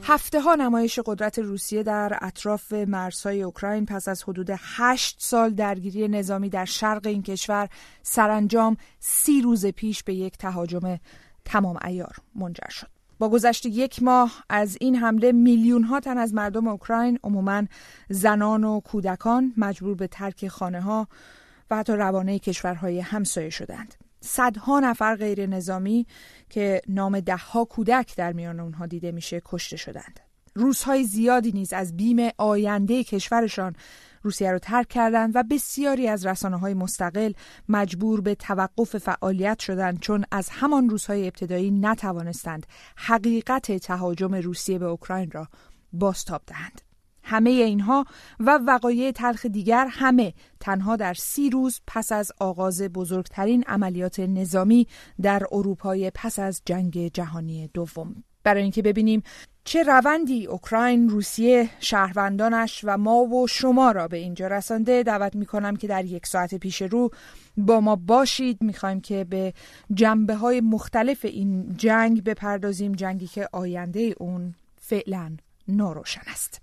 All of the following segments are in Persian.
هفته‌ها نمایش قدرت روسیه در اطراف مرزهای اوکراین پس از حدود 8 سال درگیری نظامی در شرق این کشور سرانجام 30 روز پیش به یک تهاجم تمام عیار منجر شد. با گذشت 1 ماه از این حمله میلیون‌ها تن از مردم اوکراین، عموماً زنان و کودکان، مجبور به ترک خانه‌ها و حتی روانه کشورهای همسایه شدند. صدها نفر غیر نظامی که نام 10 کودک در میان اونها دیده میشه کشته شدند. روس‌های زیادی نیز از بیم آینده کشورشان روسیه رو ترک کردند و بسیاری از رسانه‌های مستقل مجبور به توقف فعالیت شدند، چون از همان روزهای ابتدایی نتوانستند حقیقت تهاجم روسیه به اوکراین را بازتاب دهند. همه اینها و وقایع تلخ دیگر همه تنها در 30 روز پس از آغاز بزرگترین عملیات نظامی در اروپای پس از جنگ جهانی دوم. برای اینکه ببینیم چه روندی اوکراین، روسیه، شهروندانش و ما و شما را به اینجا رسانده، دعوت میکنم که در 1 ساعت پیش رو با ما باشید. میخوایم که به جنبه‌های مختلف این جنگ بپردازیم، جنگی که آینده اون فعلا ناروشن است.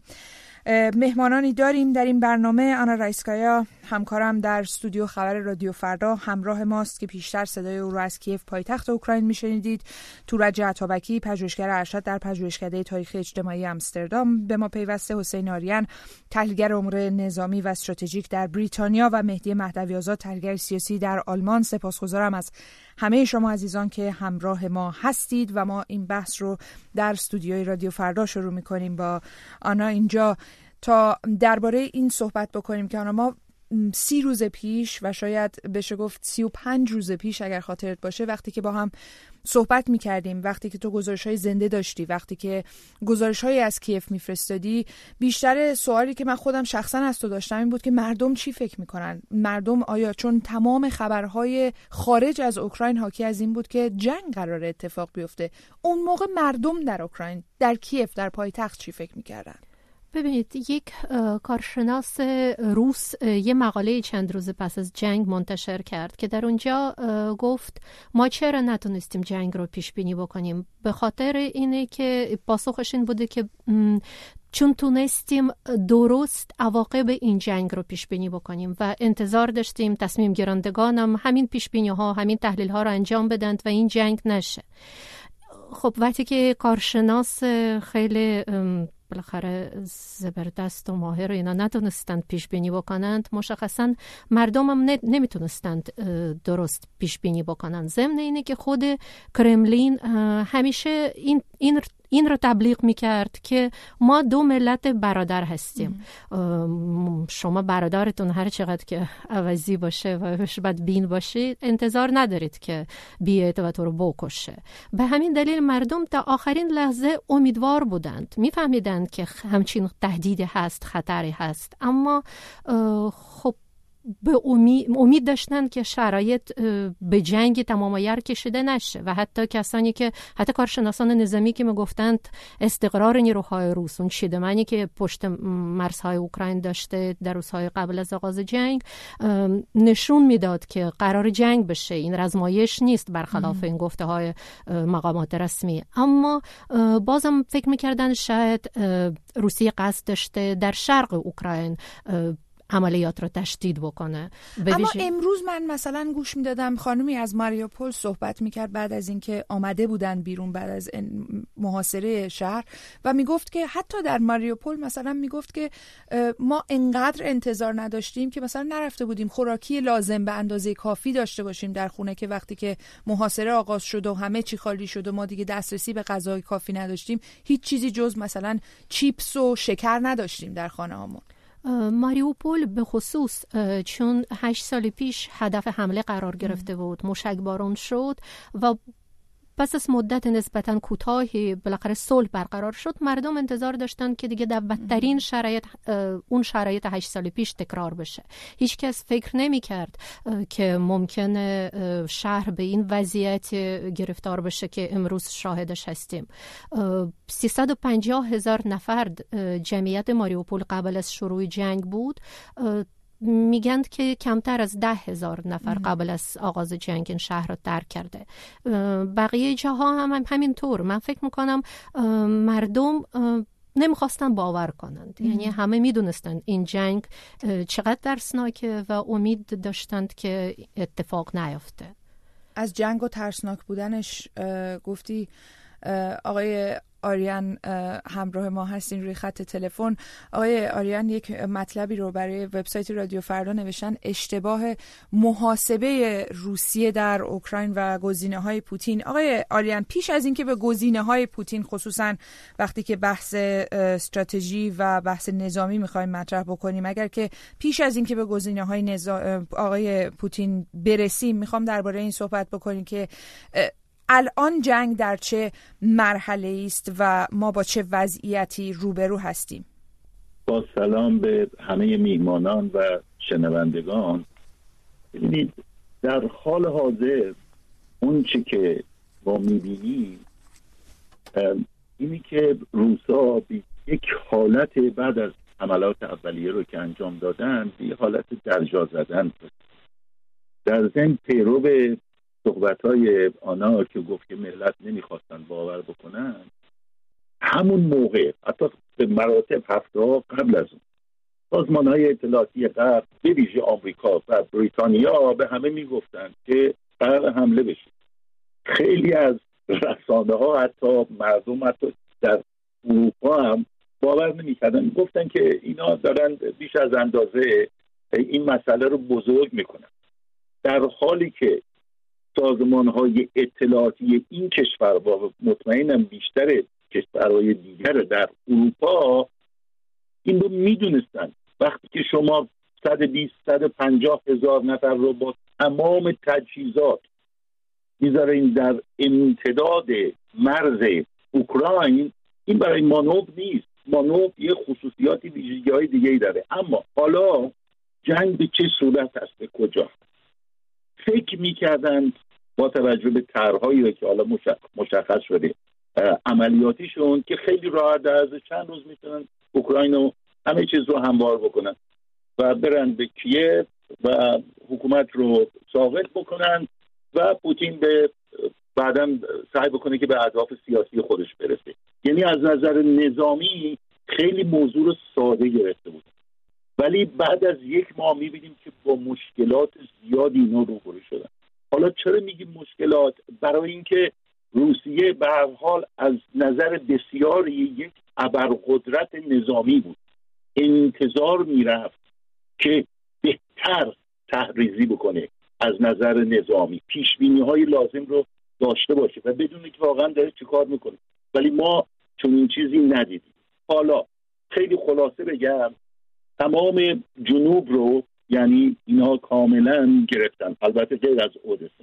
مهمانانی داریم در این برنامه. آنا رایسکایا، همکارم در استودیو خبر رادیو فردا، همراه ماست که پیشتر صدای او را از کیف پایتخت اوکراین میشنیدید. تورج عطابکی، پژوهشگر ارشد در پژوهشکده تاریخ اجتماعی آمستردام، به ما پیوسته. حسین آریان، تحلیلگر امور نظامی و استراتژیک در بریتانیا و مهدی مهدوی آزاد، تحلیلگر سیاسی در آلمان. سپاسگزارم از همه شما عزیزان که همراه ما هستید و ما این بحث رو در استودیوی رادیو فردا شروع می‌کنیم با آنا اینجا تا درباره این صحبت بکنیم که آنا، ما 30 روز پیش و شاید بشه گفت 35 روز پیش اگر خاطرت باشه، وقتی که با هم صحبت می‌کردیم، وقتی که تو گزارش‌های زنده داشتی، وقتی که گزارش‌هایی از کیف می‌فرستادی، بیشتر سوالی که من خودم شخصا از تو داشتم این بود که مردم چی فکر می‌کنن؟ مردم آیا، چون تمام خبرهای خارج از اوکراین حاکی از این بود که جنگ قراره اتفاق بیفته، اون موقع مردم در اوکراین، در کیف، در پایتخت چی فکر می‌کردن؟ ببینید، یک کارشناس روس یه مقاله چند روز پس از جنگ منتشر کرد که در اونجا گفت ما چرا نتونستیم جنگ رو پیش بینی بکنیم؟ به خاطر اینه که پاسخش این بوده که چون تونستیم درست عواقب این جنگ رو پیش بینی بکنیم و انتظار داشتیم تصمیم گیرندگانم همین پیش بینی ها، همین تحلیل ها رو انجام بدند و این جنگ نشه. خب وقتی که کارشناس خیلی بالاخره زبردست و ماهر اینا نتونستند پیش بینی بکنند، مشخصا مردم هم نمیتونستند درست پیش بینی بکنند. ضمن اینه که خود کرملین همیشه این رو تبلیغ میکرد که ما 2 ملت برادر هستیم. شما برادرتون هر چقدر که عوضی باشه و بدبین باشه انتظار ندارید که بیایید و تو رو بکشه. به همین دلیل مردم تا آخرین لحظه امیدوار بودند، میفهمیدند که همچین تهدیدی هست، خطری هست، اما خب به امید داشتن که شرایط به جنگ تمام عیار کشیده نشه و حتی کسانی که حتی کارشناسان نظامی که میگفتند استقرار نیروهای روس، اون چیدمانی که پشت مرزهای اوکراین داشته در روزهای قبل از آغاز جنگ، نشون میداد که قرار جنگ بشه، این رزمایش نیست برخلاف این گفته های مقامات رسمی. اما بازم فکر میکردن شاید روسیه قصد داشته در شرق اوکراین عملیات رو تشدید بکنه. اما امروز من مثلا گوش میدادم خانمی از ماریوپول صحبت میکرد بعد از اینکه آمده بودن بیرون بعد از محاصره شهر و میگفت که حتی در ماریوپول مثلا میگفت که ما انقدر انتظار نداشتیم که مثلا نرفته بودیم خوراکی لازم به اندازه کافی داشته باشیم در خونه که وقتی که محاصره آغاز شد و همه چی خالی شد و ما دیگه دسترسی به غذای کافی نداشتیم، هیچ چیزی جز مثلا چیپس و شکر نداشتیم در خانه هامون. ماریوپول به خصوص چون 8 سال پیش هدف حمله قرار گرفته بود، موشکباران شد و پس از مدت نسبتاً کوتاهی بالاخره صلح برقرار شد، مردم انتظار داشتن که دیگه در بدترین شرایط، اون شرایط 8 سال پیش تکرار بشه. هیچ کس فکر نمی کرد که ممکنه شهر به این وضعیت گرفتار بشه که امروز شاهدش هستیم. 350,000 نفر جمعیت ماریوپول قبل از شروع جنگ بود. میگند که کمتر از 10,000 نفر قبل از آغاز جنگ این شهر رو ترک کرده. بقیه جاها هم همینطور. من فکر میکنم مردم نمیخواستن باور کنند. یعنی همه میدونستند این جنگ چقدر ترسناکه و امید داشتند که اتفاق نیفته. از جنگ و ترسناک بودنش گفتی. آقای آریان همراه ما هستین روی خط تلفن. آقای آریان یک مطلبی رو برای وبسایت رادیو فردا نوشتن: اشتباه محاسبه روسیه در اوکراین و گزینه‌های پوتین. آقای آریان، پیش از اینکه به گزینه‌های پوتین، خصوصا وقتی که بحث استراتژی و بحث نظامی می‌خوایم مطرح بکنیم، اگر که پیش از اینکه به گزینه‌های آقای پوتین برسیم، می‌خوام درباره این صحبت بکنیم که الان جنگ در چه مرحله است و ما با چه وضعیتی روبرو هستیم؟ با سلام به همه میهمانان و شنوندگان. ببینید، در حال حاضر اون چی که ما میبینیم اینی که روسا یک حالت بعد از حملات اولیه رو که انجام دادن یه حالت درجا زدن در ضمن پیرو به صحبت‌های آنا که گفت که ملت نمیخواستن باور بکنن، همون موقع حتی به مراتب هفته قبل از اون سازمان‌های اطلاعاتی غرب به ویژه آمریکا و بریتانیا به همه میگفتن که قرار حمله بشه. خیلی از رسانه‌ها حتی مردم حتی در اروپا هم باور نمی‌کردن، گفتن که اینا دارن بیش از اندازه این مسئله رو بزرگ میکنن، در حالی که سازمان‌های اطلاعاتی این کشور و مطمئنم بیشتر کشورهای دیگر در اروپا این رو میدونستن. وقتی که شما 120-150 هزار نفر رو با تمام تجهیزات میذارین در امتداد مرز اوکراین، این برای مانور نیست. مانور یه خصوصیاتی، ویژگی‌های دیگه‌ای داره. اما حالا جنگ به چه صورت است، به کجا؟ فکر میکردن با توجه به طرح‌هایی که حالا مشخص شده عملیاتیشون که خیلی راحت از چند روز میتونن اوکراین و همه چیز رو هموار بکنن و برن به کیف و حکومت رو ساقط بکنن و پوتین به بعداً سعی بکنه که به اهداف سیاسی خودش برسه. یعنی از نظر نظامی خیلی موضوع رو ساده گرفته بود، ولی بعد از یک ماه میبینیم که با مشکلات زیادی اینا روبرو شدن. حالا چرا میگیم مشکلات؟ برای اینکه روسیه به هر حال از نظر بسیاری یک ابرقدرت نظامی بود، انتظار میرفت که بهتر تحریزی بکنه از نظر نظامی، پیشبینی‌های لازم رو داشته باشه و بدونه که واقعا داره چی کار میکنه، ولی ما چون این چیزی ندیدیم. حالا خیلی خلاصه بگم، تمام جنوب رو یعنی اینا کاملا گرفتن، البته غیر از اودسا،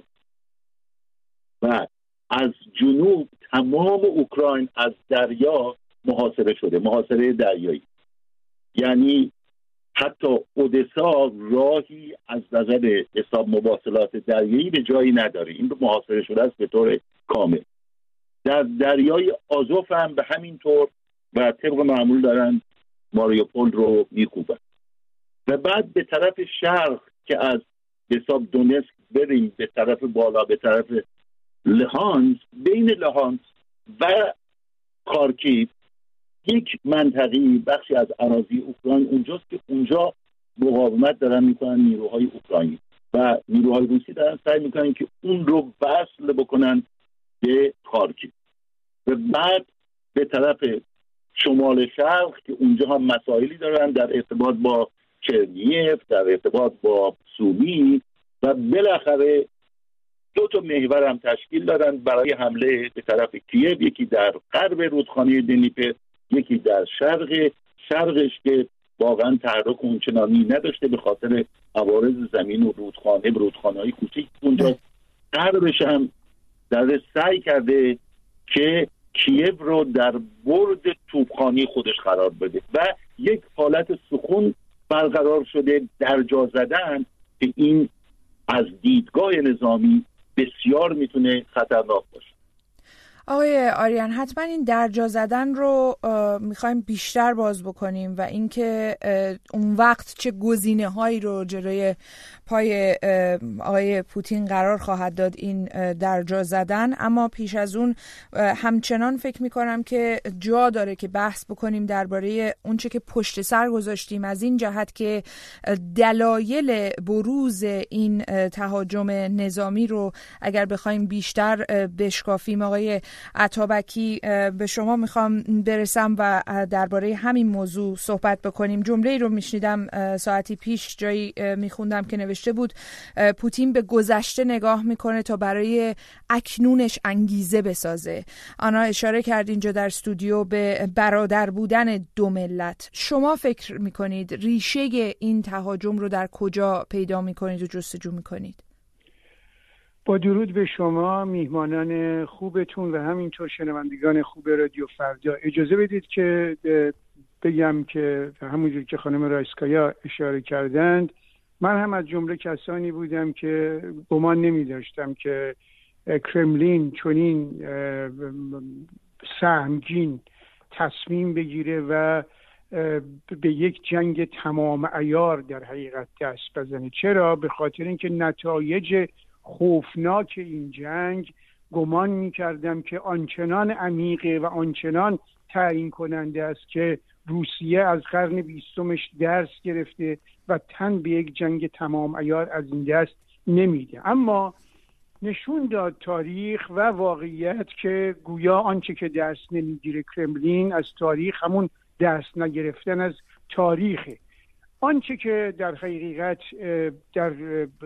و از جنوب تمام اوکراین از دریا محاصره شده، محاصره دریایی. یعنی حتی اودسا راهی از نظر حساب مواصلات دریایی به جایی نداره، این رو محاصره شده است به طور کامل. در دریای آزوف هم به همین طور و طبق معمول دارن ماریوپول رو میکوبن. و بعد به طرف شرق که از حساب دونسک بریم به طرف بالا به طرف لهانس، بین لهانس و خارکیف یک منطقی بخشی از اراضی اوکراین اونجاست که اونجا مقاومت دارن میکنن نیروهای اوکراینی و نیروهای روسی دارن سعی میکنن که اون رو وصل بکنن به خارکیف. و بعد به طرف شمال شرق که اونجا هم مسائلی دارن در ارتباط با چرنیف، در ارتباط با سومی، و بالاخره دو تا محور هم تشکیل دادن برای حمله به طرف کیف، یکی در غرب رودخانه دنیپر، یکی در شرقش که واقعا تحرک اونچنانی نداشته به خاطر عوارض زمین و رودخانه‌های کوچیک اونجا. غربش هم در سعی کرده که کیف رو در برد توپخانه خودش قرار بده و یک حالت سکون برقرار شده در جا زدن که این از دیدگاه نظامی بسیار میتونه خطرناک باشه. آقای آریان، حتما این درجا زدن رو میخوایم بیشتر باز بکنیم و اینکه اون وقت چه گزینه‌هایی رو جلوی پای آقای پوتین قرار خواهد داد این درجا زدن. اما پیش از اون همچنان فکر میکنم که جا داره که بحث بکنیم درباره اون چه که پشت سر گذاشتیم، از این جهت که دلایل بروز این تهاجم نظامی رو اگر بخوایم بیشتر بشکافیم. آقای عطابکی، به شما میخوام برسم و درباره همین موضوع صحبت بکنیم. جمله‌ای رو میشنیدم ساعتی پیش، جایی میخوندم که نوشته بود پوتین به گذشته نگاه میکنه تا برای اکنونش انگیزه بسازه. آنا اشاره کرد اینجا در استودیو به برادر بودن دو ملت. شما فکر میکنید ریشه این تهاجم رو در کجا پیدا میکنید و جستجو میکنید؟ با درود به شما میهمانان خوبتون و همینطور شنوندگان خوب رادیو فردا، اجازه بدید که بگم که همونجور که خانم رایسکایا اشاره کردند، من هم از جمله کسانی بودم که گمان نمی داشتم که کرملین چنین سهمگین تصمیم بگیره و به یک جنگ تمام عیار در حقیقت دست بزنه. چرا؟ به خاطر اینکه نتایج خوفناک این جنگ گمان می‌کردم که آنچنان عمیقه و آنچنان تعیین کننده است که روسیه از قرن 20 درس گرفته و تن به یک جنگ تمام عیار از این دست نمیده. اما نشون داد تاریخ و واقعیت که گویا آنچه که درس نمیگیره کرملین از تاریخ همون درس نگرفتن از تاریخه. آنچه که در حقیقت در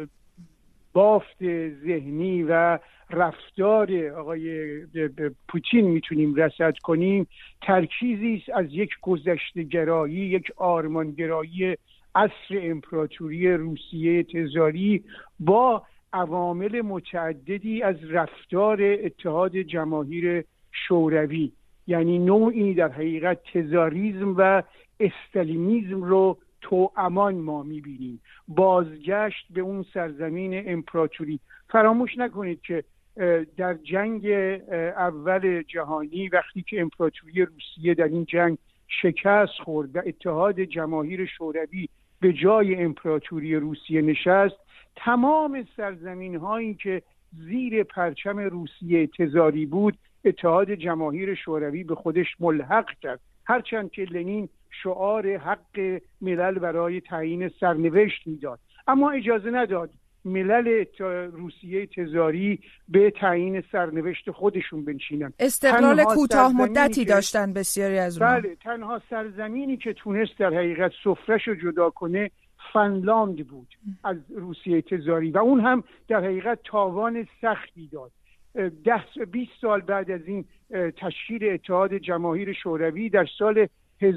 بافت ذهنی و رفتار آقای پوتین میتونیم رصد کنیم، ترکیزی است از یک گذشته گرایی، یک آرمان گرایی عصر امپراتوری روسیه تزاری با عوامل متعددی از رفتار اتحاد جماهیر شوروی، یعنی نوعی در حقیقت تزاریسم و استالینیسم رو توامان ما میبینیم. بازگشت به اون سرزمین امپراتوری. فراموش نکنید که در جنگ اول جهانی وقتی که امپراتوری روسیه در این جنگ شکست خورد و اتحاد جماهیر شوروی به جای امپراتوری روسیه نشست، تمام سرزمین هایی که زیر پرچم روسیه تزاری بود اتحاد جماهیر شوروی به خودش ملحق کرد، هرچند که لنین شعار حق ملل برای تعیین سرنوشت میداد، اما اجازه نداد ملل روسیه تزاری به تعیین سرنوشت خودشون بنشینن. استقلال کوتاه مدتی داشتن بسیاری از اونها. بله، تنها سرزمینی که تونست در حقیقت سفره‌شو جدا کنه فنلاند بود از روسیه تزاری و اون هم در حقیقت تاوان سختی داد. 20 سال بعد از این تشکیل اتحاد جماهیر شوروی در سال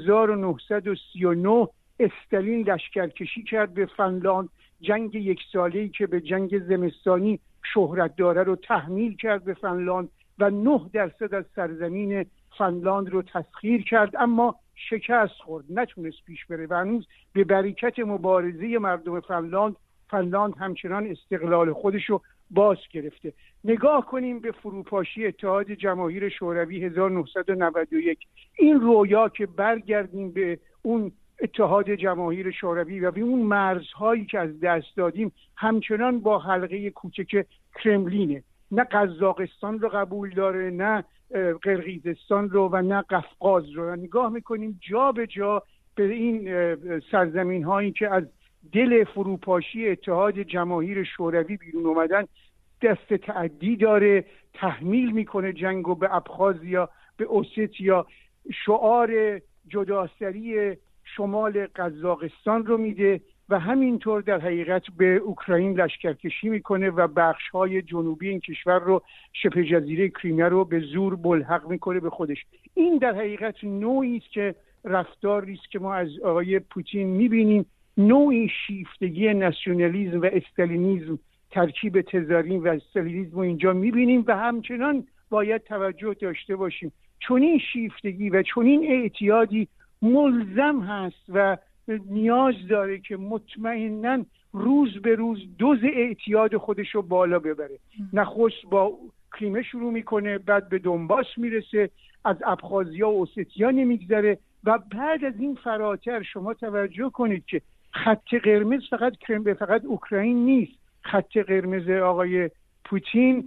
1939 استالین لشکرکشی کرد به فنلاند، جنگ یک ساله‌ای که به جنگ زمستانی شهرت داره رو تحمیل کرد به فنلاند و 9% از سرزمین فنلاند رو تسخیر کرد، اما شکست خورد، نتونست پیش بره و هنوز به برکت مبارزه مردم فنلاند همچنان استقلال خودش رو باز گرفته. نگاه کنیم به فروپاشی اتحاد جماهیر شوروی 1991. این رویا که برگردیم به اون اتحاد جماهیر شوروی و به اون مرزهایی که از دست دادیم همچنان با حلقه کوچک کرملینه. نه قزاقستان رو قبول داره، نه قرقیزستان رو و نه قفقاز رو. نگاه میکنیم جا به جا به این سرزمین هایی که از دل فروپاشی اتحاد جماهیر شوروی بیرون اومدن دست تعدی داره، تحمیل میکنه جنگو به ابخازیا، به اوستیا، شعار جداسری شمال قزاقستان رو میده و همینطور در حقیقت به اوکراین لشکرکشی میکنه و بخش‌های جنوبی این کشور رو، شبه جزیره کریمیا رو به زور ملحق میکنه به خودش. این در حقیقت نوعی است که رفتاری است که ما از آقای پوتین میبینیم، نوعی شیفتگی ناسیونالیسم و استالینیسم، ترکیب تزارین و استالینیسم رو اینجا میبینیم و همچنان باید توجه داشته باشیم چون این شیفتگی و چون این اعتیادی ملزم هست و نیاز داره که مطمئناً روز به روز دوز اعتیاد خودش رو بالا ببره. نخست با کریمه شروع میکنه، بعد به دونباس میرسه، از ابخازیا و اوستیا نمیگذره و بعد از این فراتر شما توجه کنید که خط قرمز فقط اوکراین نیست. خط قرمز آقای پوتین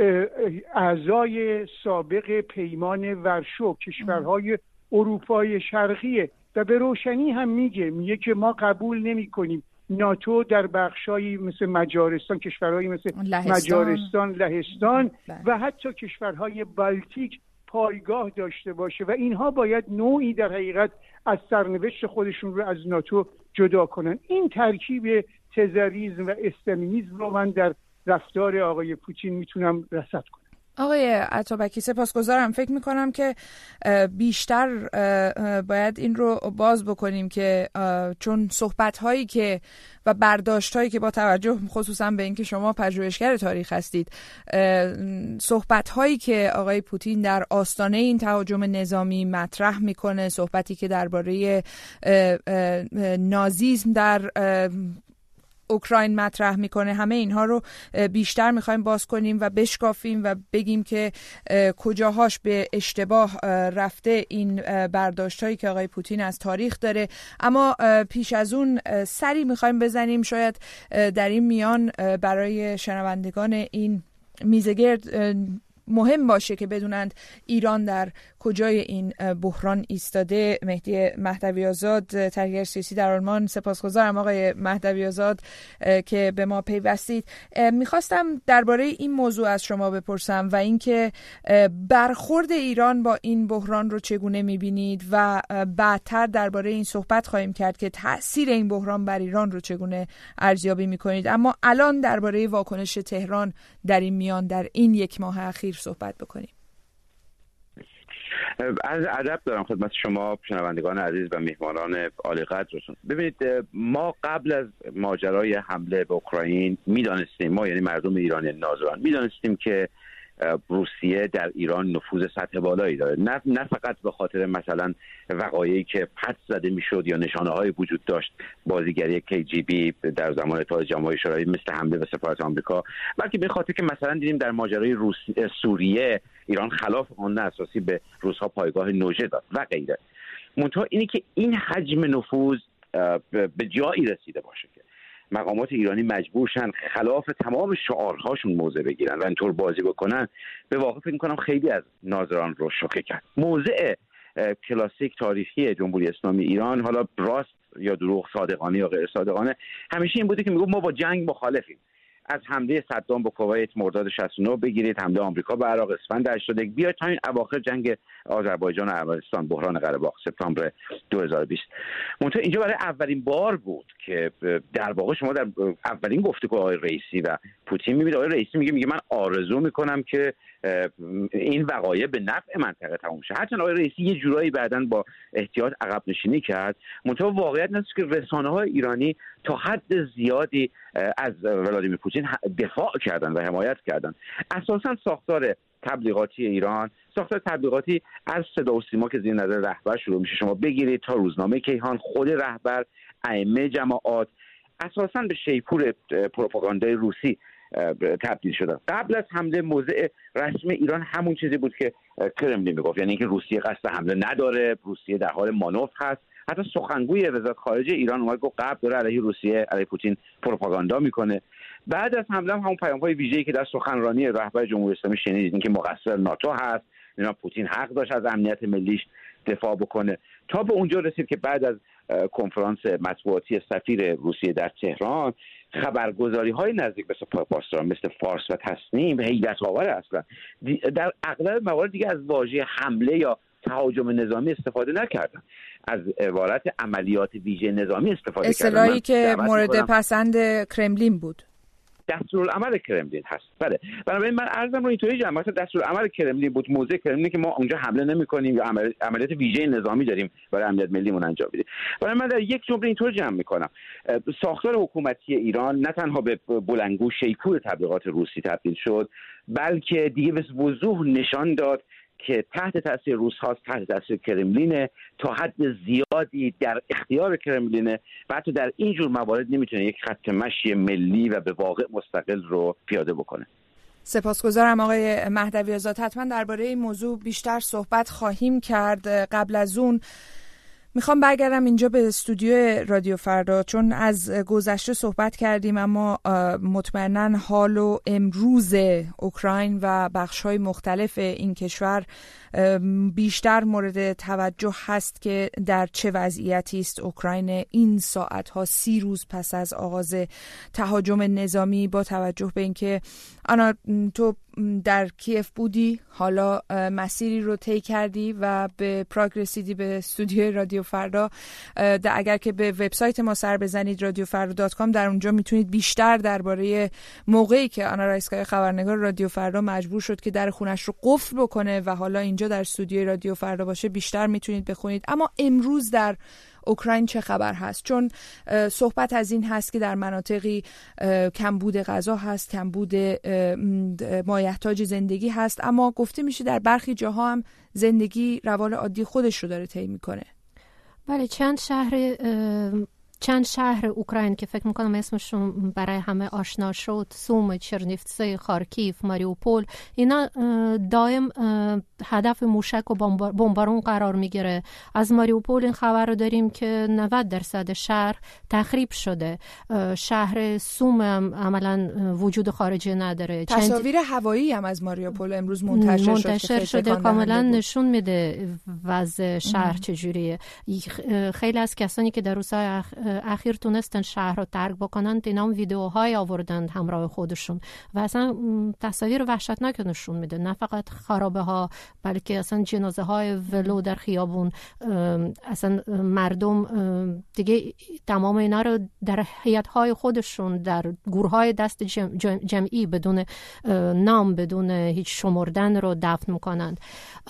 اعضای سابق پیمان ورشو، کشورهای اروپای شرقیه و به روشنی هم میگه که ما قبول نمی کنیم ناتو در بخشایی مثل مجارستان، کشورهایی مثل مجارستان، لهستان و حتی کشورهای بالتیک پایگاه داشته باشه و اینها باید نوعی در حقیقت از سرنوشت خودشون رو از ناتو جدا کنن. این ترکیب تزاریسم و استالینیسم رو من در رفتار آقای پوتین میتونم رصد کنم. آقای عطابکی سپاسگزارم. فکر میکنم که بیشتر باید این رو باز بکنیم که چون صحبت‌هایی که و برداشت‌هایی که با توجه خصوصا به اینکه شما پژوهشگر تاریخ هستید، صحبت‌هایی که آقای پوتین در آستانه این تهاجم نظامی مطرح میکنه، صحبتی که درباره نازیسم در اوکراین مطرح میکنه، همه اینها رو بیشتر میخوایم باز کنیم و بشکافیم و بگیم که کجاهاش به اشتباه رفته این برداشت‌هایی که آقای پوتین از تاریخ داره. اما پیش از اون سری میخوایم بزنیم شاید در این میان برای شنوندگان این میزگرد مهم باشه که بدونند ایران در کجای این بحران ایستاده. مهدی مهدوی آزاد، تحلیلگر سیاسی در آلمان. سپاسگزارم آقای مهدوی آزاد که به ما پیوستید. میخواستم درباره این موضوع از شما بپرسم و اینکه برخورد ایران با این بحران رو چگونه میبینید و بعدتر درباره این صحبت خواهیم کرد که تأثیر این بحران بر ایران رو چگونه ارزیابی میکنید. اما الان درباره واکنش تهران در این میان در این یک ماه اخیر صحبت بکنیم. از ادب دارم خدمت شما شنوندگان عزیز و میهمانان عالی قدرتون. ببینید، ما قبل از ماجرای حمله به اوکراین میدانستیم، ما یعنی مردم ایرانی ناظران میدانستیم که روسیه در ایران نفوذ سطح بالایی داره، نه فقط به خاطر مثلا وقایعی که پس زده میشد یا نشانه‌های وجود داشت، بازیگری KGB در زمان اتحاد جماهیر شوروی مثل حمله به سفارت آمریکا، بلکه به خاطر که مثلا دیدیم در ماجرای سوریه ایران خلاف آن اساسی به روس‌ها پایگاه نوژه داد و غیره. منتها اینی که این حجم نفوذ به جایی رسیده باشه که مقامات ایرانی مجبور شن خلاف تمام شعارهاشون موضع بگیرن و اینطور بازی بکنن، به واقع فکر می‌کنم خیلی از ناظران رو شوکه کرد. موضع کلاسیک تاریخی جمهوری اسلامی ایران، حالا راست یا دروغ، صادقانه یا غیر صادقانه، همیشه این بوده که میگه ما با جنگ مخالفیم. از حمله صدام به کویت مرداد 69 بگیرید، حمله آمریکا به عراق اسفند 81، بیاید تا این اواخر جنگ آذربایجان و ارمنستان، بحران قره باغ سپتامبر 2020. منتها اینجا برای اولین بار بود که در واقع شما در اولین گفتگو آقای رئیسی و پوتین میبینید آقای رئیسی میگه من آرزو میکنم که این وقایع به نفع منطقه تموم شه. هرچند آقای رئیسی یه جورایی بعداً با احتیاط عقب نشینی کرد، منتها واقعیت است که رسانه‌های ایرانی تا حد زیادی از ولادیمیر پوتین دفاع کردن و حمایت کردن. اساساً ساختار تبلیغاتی ایران، ساختار تبلیغاتی از صدا و سیما که زیر نظر رهبر شروع میشه، شما بگیرید تا روزنامه کیهان، خود رهبر، ائمه جماعات، اساساً به شیپور پروپاگاندای روسی تبدیل شدن. قبل از حمله موضع رسمی ایران همون چیزی بود که کرملین میگفت، یعنی اینکه روسیه قصد حمله نداره، روسیه در حال مانور هست. حتی سخنگوی وزارت خارجه ایران اومد گفت قبل داره علیه روسیه، علیه پوتین پروپاگاندا میکنه. بعد از حمله همون پیام‌های ویژه‌ای که در سخنرانی رهبر جمهوری اسلامی شنیدید که مقصر ناتو هست، اینا پوتین حق داشت از امنیت ملیش دفاع بکنه، تا به اونجا رسید که بعد از کنفرانس مطبوعاتی سفیر روسیه در تهران خبرگزاری‌های نزدیک به پاسداران مثل فارس و تصنیم حیرت آور اصلا در اغلب موارد دیگه از واژه حمله یا تهاجم نظامی استفاده نکردن، از عبارت عملیات ویژه نظامی استفاده کردن، اصطلاحی که مورد پسند کرملین بود. دستورالعمل کرملین هست. بله، بنابراین من عرضم رو اینطوری جمع کنم، دستورالعمل کرملین بود، موضع کرملین که ما اونجا حمله نمی‌کنیم یا عملیات ویژه نظامی داریم برای امنیت ملیمون انجام بدیم. برای من در یک جمله اینطور جمع می‌کنم، ساختار حکومتی ایران نه تنها به بلندگو شیپور تبلیغات روسی تبدیل شد، بلکه دیگه به وضوح نشان داد که تحت تاثیر روس هاست، تحت تاثیر کرملینه، تا حد زیادی در اختیار کرملینه و حتی در این جور موارد نمیتونه یک خط مشی ملی و به واقع مستقل رو پیاده بکنه. سپاسگزارم آقای مهدوی آزاد. حتما درباره این موضوع بیشتر صحبت خواهیم کرد. قبل از اون میخوام برگردم اینجا به استودیو رادیو فردا، چون از گذشته صحبت کردیم اما مطمئناً حال و امروز اوکراین و بخش‌های مختلف این کشور بیشتر مورد توجه هست که در چه وضعیتی است اوکراین این ساعت‌ها 30 روز پس از آغاز تهاجم نظامی، با توجه به اینکه آنا تو در کیف بودی، حالا مسیری رو طی کردی و به پراگ رسیدی، به استودیوی رادیو فردا. اگر که به وبسایت ما سر بزنید radiofarda.com، در اونجا میتونید بیشتر درباره موقعی که آنا رایسکای خبرنگار رادیو فردا مجبور شد که در خونش رو قفل بکنه و حالا اینجا در استودیوی رادیو فردا باشه بیشتر میتونید بخونید. اما امروز در اوکراین چه خبر هست؟ چون صحبت از این هست که در مناطقی کمبود غذا هست، کمبود مایحتاج زندگی هست، اما گفته میشه در برخی جاها هم زندگی روال عادی خودش رو داره طی میکنه. بله، چند شهر اوکراین که فکر میکنم اسمشون برای همه آشنا شد، سوم، چرنیفتسی، خارکیف، ماریوپول، اینا دائم هدف موشک و بمبارون قرار میگیره. از ماریوپول این خبر رو داریم که 90% شهر تخریب شده. شهر سوم هم عملا وجود خارجی نداره. تصاویر هوایی هم از ماریوپول امروز منتشر شده کاملا نشون میده وضع شهر چجوریه. خیلی از کسانی که در روزهای اخیر تونستن شهر رو ترک بکنن، اینا هم ویدیوهای آوردند همراه خودشون و اصلا تصاویر وحشتناک نشون میده. نه فقط خرابه ها، بلکه اصلا جنازه های ولو در خیابون، اصلا مردم دیگه تمام اینا رو در هیئت‌های خودشون، در گورهای دست جمعی بدون نام، بدون هیچ شمردن رو دفن میکنند.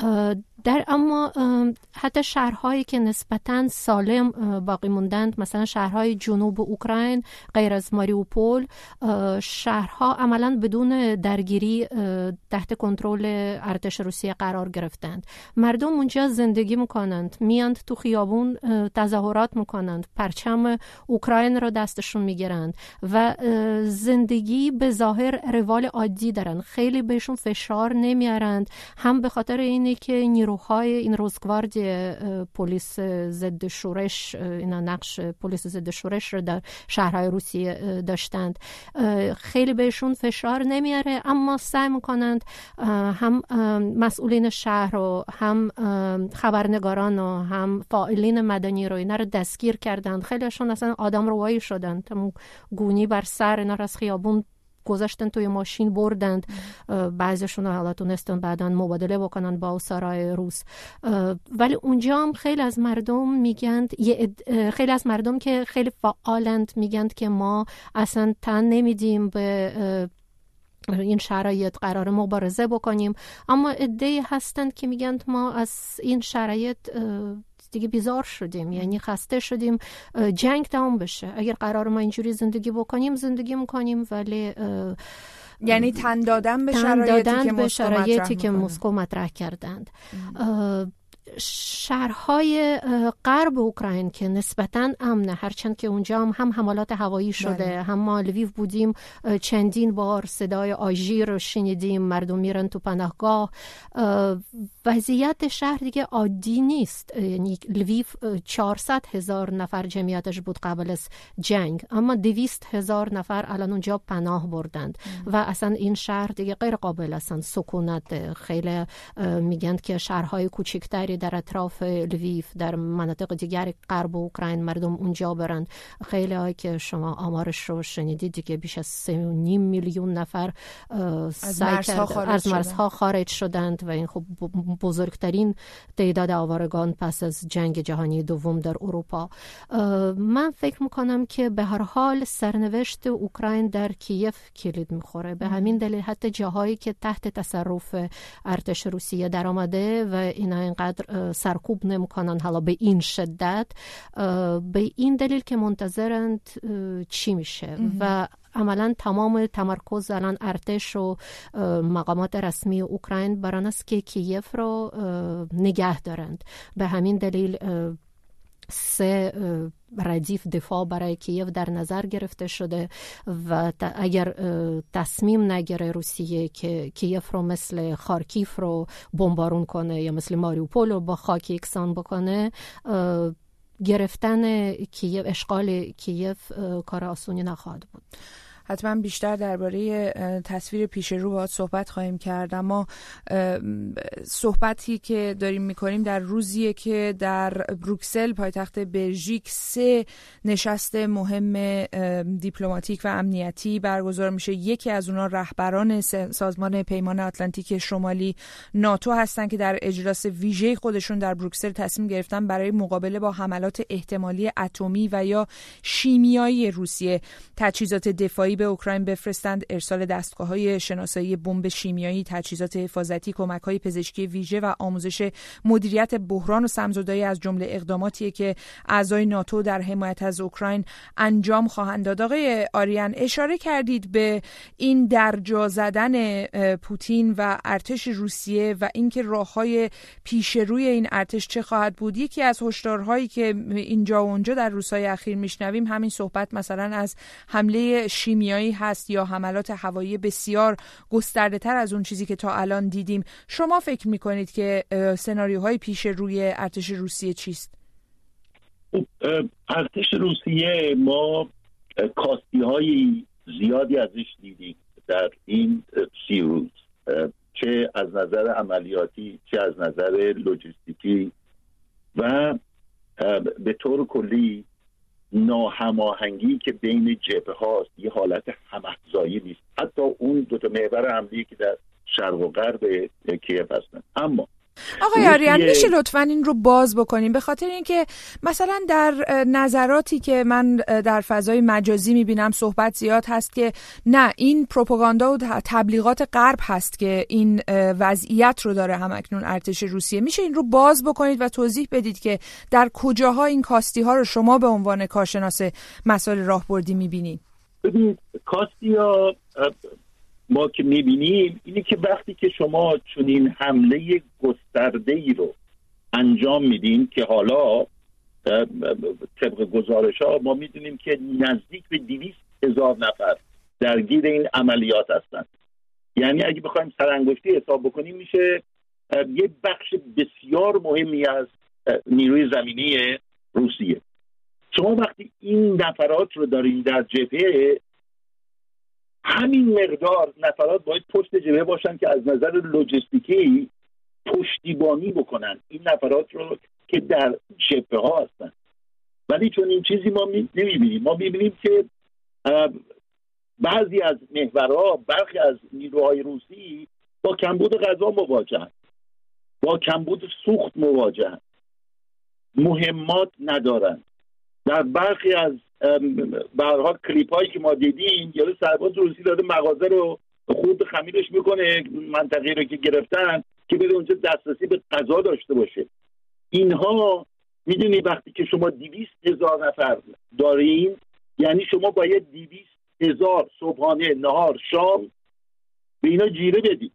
اما حتی شهرهایی که نسبتاً سالم باقی موندند، مثلا شهرهای جنوب اوکراین غیر از ماریوپول، شهرها عملاً بدون درگیری تحت کنترل ارتش روسیه قرار گرفتند. مردم اونجا زندگی میکنند، میاند تو خیابون تظاهرات میکنند، پرچم اوکراین رو دستشون میگیرند و زندگی به ظاهر روال عادی دارن. خیلی بهشون فشار نمیارند، هم به خاطر اینه که نیروهای این روزگواردی پلیس ضد شورش، اینا نقش پلیس ضد شورش رو در شهرهای روسیه داشتند، خیلی بهشون فشار نمیاره، اما سعی میکنند هم مسئولین شهر و هم خبرنگاران و هم فاعلین مدنی رو اینا رو دستگیر کردند. خیلیشون اصلا آدم روایی شدند، گونی بر سر اینا رو از خیابون گذاشتن توی ماشین بردند. بعضیشون حالا تونستن بعداً مبادله بکنن با سرای روس. ولی اونجا هم خیلی از مردم میگند، خیلی از مردم که خیلی فعالند میگند که ما اصلا تن نمیدیم به این شرایط، قرار مبارزه بکنیم. اما عده‌ای هستند که میگند ما از این شرایط دیگه بیزار شدیم، یعنی خسته شدیم، جنگ تمام بشه. اگر قرار ما اینجوری زندگی بکنیم زندگی میکنیم، ولی یعنی تن دادن به شرایطی که مسکو مطرح کردند. شهرهای غرب اوکراین که نسبتاً امنه، هرچند که اونجا هم حملات هوایی شده، هم ما لویو بودیم چندین بار صدای آژیر رو شنیدیم، مردم میرن تو پناهگاه. وضعیت شهر دیگه عادی نیست. یعنی لویو 400,000 نفر جمعیتش بود قبل از جنگ، اما 200,000 نفر الان اونجا پناه بردند و اصلا این شهر دیگه غیر قابل اصلا سکونت. خیلی میگن که شهرهای کوچکتری در اطراف لویو، در مناطق دیگر غرب اوکراین مردم اونجا برند. خیلی هایی که شما آمارش رو شنیدید دیگه بیش از 3.5 میلیون نفر از مرزها خارج شدند و این خب بزرگترین تعداد آوارگان پس از جنگ جهانی دوم در اروپا. من فکر میکنم که به هر حال سرنوشت اوکراین در کیف کلید میخوره. به همین دلیل حتی جاهایی که تحت تصرف ارتش روسیه در آمده و اینا اینقدر سرکوب نمیکنن حالا به این شدت، به این دلیل که منتظرند چی میشه و عملا تمام تمرکز الان ارتش و مقامات رسمی اوکراین بران است که کیف رو نگه دارند. به همین دلیل 3 ردیف دفاع برای کیف در نظر گرفته شده و اگر تصمیم نگیره روسیه که کیف رو مثل خارکیف رو بمبارون کنه یا مثل ماریوپول رو با خاک یکسان بکنه، گرفتن کیف، اشغال کیف کار آسونی نخواهد بود. حتما بیشتر درباره تصویر پیش رو باهات صحبت خواهیم کرد، اما صحبتی که داریم میکنیم در روزیه که در بروکسل پایتخت بلژیک 3 نشست مهم دیپلماتیک و امنیتی برگزار میشه. یکی از اونها رهبران سازمان پیمان آتلانتیک شمالی ناتو هستن که در اجلاس ویژه خودشون در بروکسل تصمیم گرفتن برای مقابله با حملات احتمالی اتمی و یا شیمیایی روسیه تجهیزات دفاعی به اوکراین بفرستند، ارسال دستگاه‌های شناسایی بمب شیمیایی، تجهیزات حفاظتی، کمک‌های پزشکی ویژه و آموزش مدیریت بحران و سم‌زدایی از جمله اقداماتیه که اعضای ناتو در حمایت از اوکراین انجام خواهند داد. آقای آریان، اشاره کردید به این درجا زدن پوتین و ارتش روسیه و اینکه راه‌های پیش روی این ارتش چه خواهد بود. یکی از هشدارهایی که اینجا و اونجا در روزهای اخیر میشنویم همین صحبت مثلا از حمله شیمیایی هست یا حملات هوایی بسیار گسترده تر از اون چیزی که تا الان دیدیم. شما فکر میکنید که سناریوهای پیش روی ارتش روسیه چیست؟ ارتش روسیه ما کاستی‌های زیادی ازش دیدیم در این 30 روز، چه از نظر عملیاتی چه از نظر لوجستیکی، و به طور کلی ناهماهنگی که بین جبهه هاست یه حالت هم‌افزایی نیست، حتی اون 2 محور حمله که در شرق و غرب کیف هستن. اما آقای آریان میشه لطفاً این رو باز بکنیم، به خاطر اینکه مثلا در نظراتی که من در فضای مجازی میبینم صحبت زیاد هست که نه، این پروپاگاندا و تبلیغات غرب هست که این وضعیت رو داره همکنون ارتش روسیه. میشه این رو باز بکنید و توضیح بدید که در کجاها این کاستی ها رو شما به عنوان کارشناس مسائل راهبردی میبینید؟ ببینید، کاستی ها ما که میبینیم اینی که وقتی که شما چنین حمله گسترده‌ای رو انجام میدین که حالا طبق گزارش ها ما میدونیم که نزدیک به 200,000 نفر درگیر این عملیات هستند، یعنی اگه بخوایم سرانگشتی حساب بکنیم میشه یه بخش بسیار مهمی از نیروی زمینی روسیه. شما وقتی این نفرات رو دارین در جبهه، همین مقدار نفرات باید پشت جبهه باشن که از نظر لوجستیکی پشتیبانی بکنن این نفرات رو که در جبهه ها هستن. ولی چون این چیزی ما نمیبینیم. ما میبینیم که بعضی از محورها، برخی از نیروهای روسی با کمبود غذا مواجهن، با کمبود سوخت مواجهن، مهمات ندارن. در برخی از به هر حال کلیپ هایی که ما دیدیم یه سرباز روسی داره مغازه رو خورد خمیرش میکنه، منطقه رو که گرفتن که بره اونجا دسترسی به غذا داشته باشه. اینها میدونی وقتی که شما 200,000 نفر دارین، یعنی شما باید 200,000 صبحانه، نهار، شام به اینا جیره بدید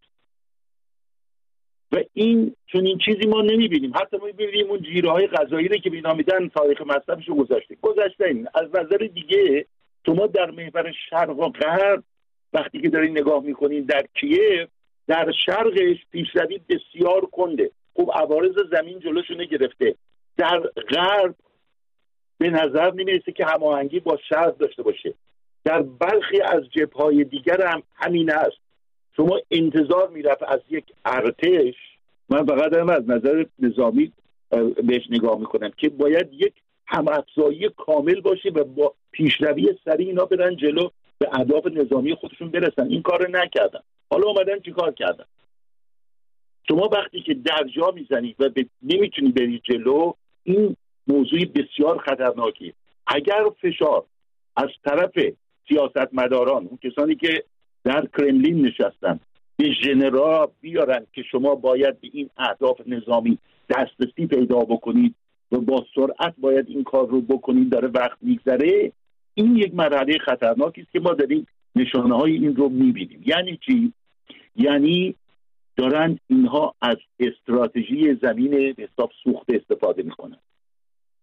و این چون این چیزی ما نمیبینیم. حتی ما میبینیم اون جیره های غذایی رو که به اینا میدن تاریخ مصرفش رو گذاشته. این از نظر دیگه شما در محور شرق و غرب وقتی که دارین نگاه میکنین در کیف، در شرقش پیشروی بسیار کنده، خب عوارض زمین جلوشونه گرفته. در غرب به نظر نمیرسه که هماهنگی با شرق داشته باشه. در برخی از جبهه‌های دیگر هم همین است. شما انتظار میرفت از یک ارتش، من فقط دارم از نظر نظامی بهش نگاه میکنم، که باید یک هم‌افزایی کامل باشه و با پیشروی سریع اینا برن جلو به اهداف نظامی خودشون برسن. این کار رو نکردن. حالا اومدن چیکار کردن؟ شما وقتی که درجا میزنید و نمیتونی بری جلو، این موضوع بسیار خطرناکیه. اگر فشار از طرف سیاستمداران، اون کسانی که در کرملین نشستن، به ژنرال بیارن که شما باید به این اهداف نظامی دسترسی پیدا بکنید و با سرعت باید این کار رو بکنید، داره وقت میگذره، این یک مرحله خطرناکی است که ما داریم نشانه های این رو میبینیم. یعنی چی؟ یعنی دارن اینها از استراتژی زمین به حساب سوخت استفاده میکنن.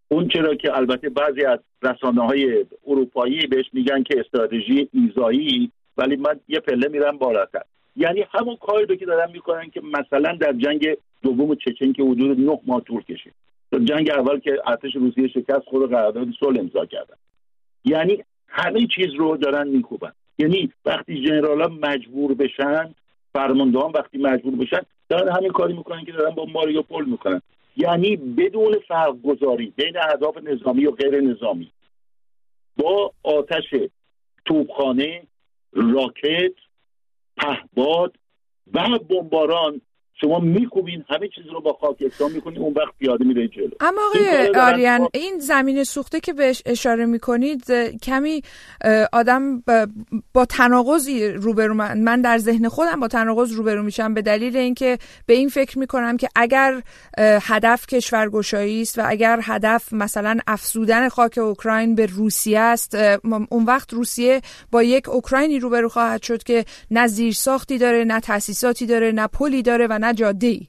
اون چرا که البته بعضی از رسانه‌های اروپایی بهش میگن که استراتژی ایذایی، ولی من یه پله میرم بالاتر. یعنی همون کاری رو که دارن میکنن که مثلا در جنگ دوم چچن که حدود 9 ماه طول کشید، در جنگ اول که ارتش روسیه شکست خود قرارداد صلح امضا کردن، یعنی همه چیز رو دارن میکوبن. یعنی وقتی ژنرال‌ها مجبور بشن، فرماندهان وقتی مجبور بشن، دارن همین کاری میکنن که دارن با ماریوپول میکنن. یعنی بدون فرق گذاری بین اهداف نظامی و غیر نظامی، با آتش توپخانه، راکت، پهباد و بمباران شما میکوبین، همه چیز رو با خاک یکسان میکنین، اون وقت پیاده میره جلو. اما آقای آریان، این زمین سوخته که بهش اشاره میکنید کمی آدم با تناقضی روبرو، من در ذهن خودم با تناقض روبرو میشم، به دلیل اینکه به این فکر میکنم که اگر هدف کشورگشایی است و اگر هدف مثلا افزودن خاک اوکراین به روسیه است، اون وقت روسیه با یک اوکراینی روبرو خواهد شد که نه زیرساختی داره، نه تأسیساتی داره، نه پلی داره و نه جاده‌ای.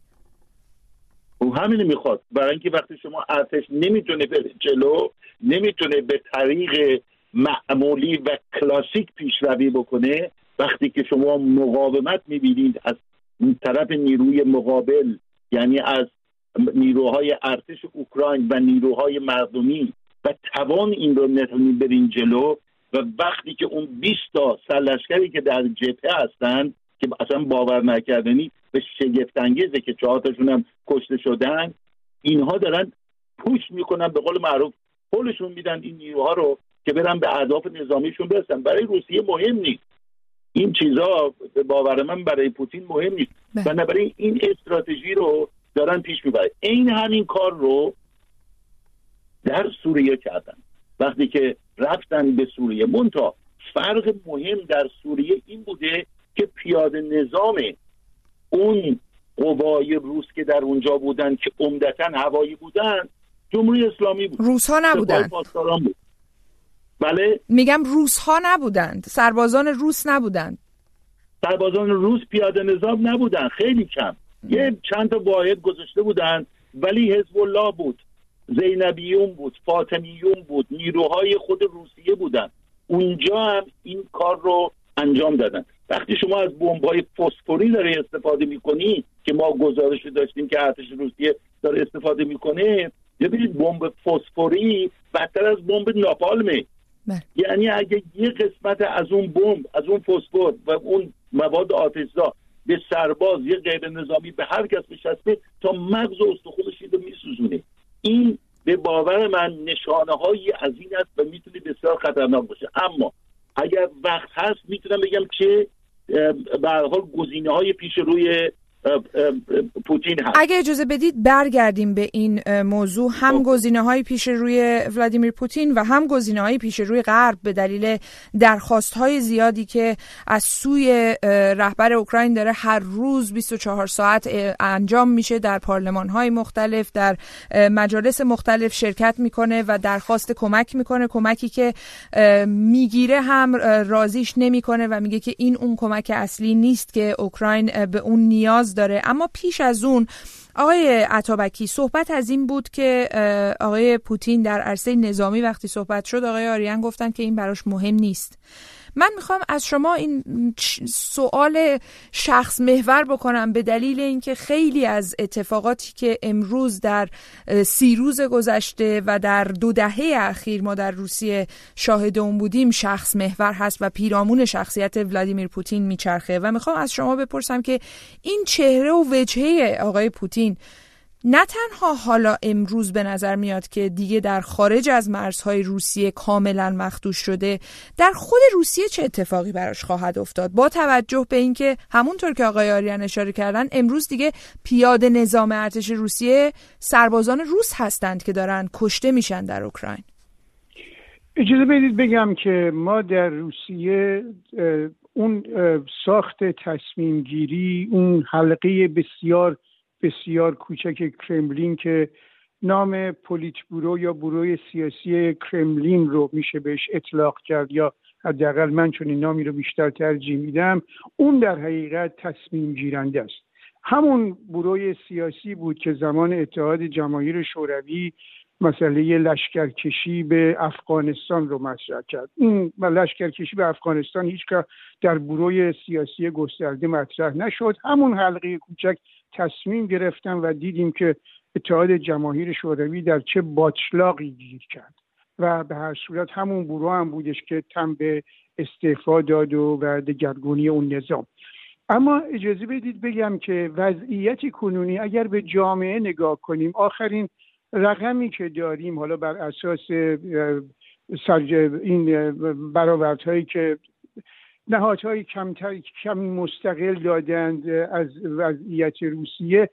او همین میخواد، برای اینکه وقتی شما ارتش نمیتونه بره جلو، نمیتونه به طریق معمولی و کلاسیک پیشروی بکنه، وقتی که شما مقاومت میبینید از طرف نیروی مقابل، یعنی از نیروهای ارتش اوکراین و نیروهای مردمی، و توان این رو نتونید برین جلو، و وقتی که اون 20 تا سرلشکری که در جبهه هستن که اصلا باور نکردنی و شگفت انگیزه که 4 تاشون هم کشته شدن، اینها دارن پوش میکنن، به قول معروف پولشون میدن این نیروها رو که برن به اهداف نظامیشون برسن. برای روسیه مهم نیست این چیزا، به باور من برای پوتین مهم نیست، بنابراین این استراتژی رو دارن پیش میبرن. این همین کار رو در سوریه کردن وقتی که رفتن به سوریه. منتها فرق مهم در سوریه این بوده که پیاده نظام اون قوای روس که در اونجا بودن که عمدتاً هوایی بودن، جمهوری اسلامی بود، روس‌ها نبودن. بود. بله میگم روس‌ها نبودند، سربازان روس نبودند. سربازان روس پیاده نظام نبودن، خیلی کم، یه چند تا واحد گذاشته بودن، ولی حزب الله بود، زینبیون بود، فاطمیون بود، نیروهای خود روسیه بودن، اونجا هم این کار رو انجام دادن. وقتی شما از بمب‌های فسفوری داره استفاده می‌کنی که ما گزارش داشتیم که ارتش روسیه داره استفاده می‌کنه، ببینید بمب فسفوری بدتر از بمب ناپالمه. یعنی اگه یه قسمت از اون بمب، از اون فسفر و اون مواد آتش‌زا به سرباز یه غیر نظامی به هر کس بچسبه تا مغز و استخونش رو میسوزونه. این به باور من نشانه‌هایی از این است و میتونه بسیار خطرناک باشه. اما اگر وقت هست میتونم بگم که به هر حال گزینه‌های پیش روی پوتین هست. اگه اجازه بدید برگردیم به این موضوع، هم گزینه‌های پیش روی ولادیمیر پوتین و هم گزینه‌های پیش روی غرب به دلیل درخواست‌های زیادی که از سوی رهبر اوکراین داره هر روز 24 ساعت انجام میشه، در پارلمان‌های مختلف، در مجالس مختلف شرکت میکنه و درخواست کمک میکنه، کمکی که میگیره هم راضیش نمیکنه و میگه که این اون کمک اصلی نیست که اوکراین به اون نیاز داره. اما پیش از اون آقای عطابکی صحبت از این بود که آقای پوتین در عرصه نظامی وقتی صحبت شد، آقای آریان گفتن که این براش مهم نیست. من میخوام از شما این سوال شخص محور بکنم به دلیل اینکه خیلی از اتفاقاتی که امروز در 30 روز گذشته و در 2 دهه اخیر ما در روسیه شاهد اون بودیم شخص محور هست و پیرامون شخصیت ولادیمیر پوتین میچرخه و میخوام از شما بپرسم که این چهره و وجهه آقای پوتین نه تنها حالا امروز به نظر میاد که دیگه در خارج از مرزهای روسیه کاملا مخدوش شده، در خود روسیه چه اتفاقی براش خواهد افتاد با توجه به اینکه همونطور که آقای آریان اشاره کردن امروز دیگه پیاده نظام ارتش روسیه سربازان روس هستند که دارن کشته میشن در اوکراین. اجازه بدید بگم که ما در روسیه اون ساخت تصمیم گیری، اون حلقه بسیار بسیار کوچک کرملین که نام پولیت بورو یا بوروی سیاسی کرملین رو میشه بهش اطلاق کرد، یا حداقل من چون این نامی رو بیشتر ترجیح میدم، اون در حقیقت تصمیم گیرنده است. همون بوروی سیاسی بود که زمان اتحاد جماهیر شوروی مسئله لشکرکشی به افغانستان رو مطرح کرد. این لشکرکشی به افغانستان هیچگاه در بروی سیاسی گسترده مطرح نشد. همون حلقه کوچک تصمیم گرفتن و دیدیم که اتحاد جماهیر شوروی در چه باطلاقی گیر کرد و به هر صورت همون برو هم بودش که تم به استعفا داد و دگرگونی اون نظام. اما اجازه بدید بگم که وضعیت کنونی اگر به جامعه نگاه کنیم، آخرین رقمی که داریم حالا بر اساس این برآوردهایی که نهادهای کمی مستقل دادند از وضعیت روسیه،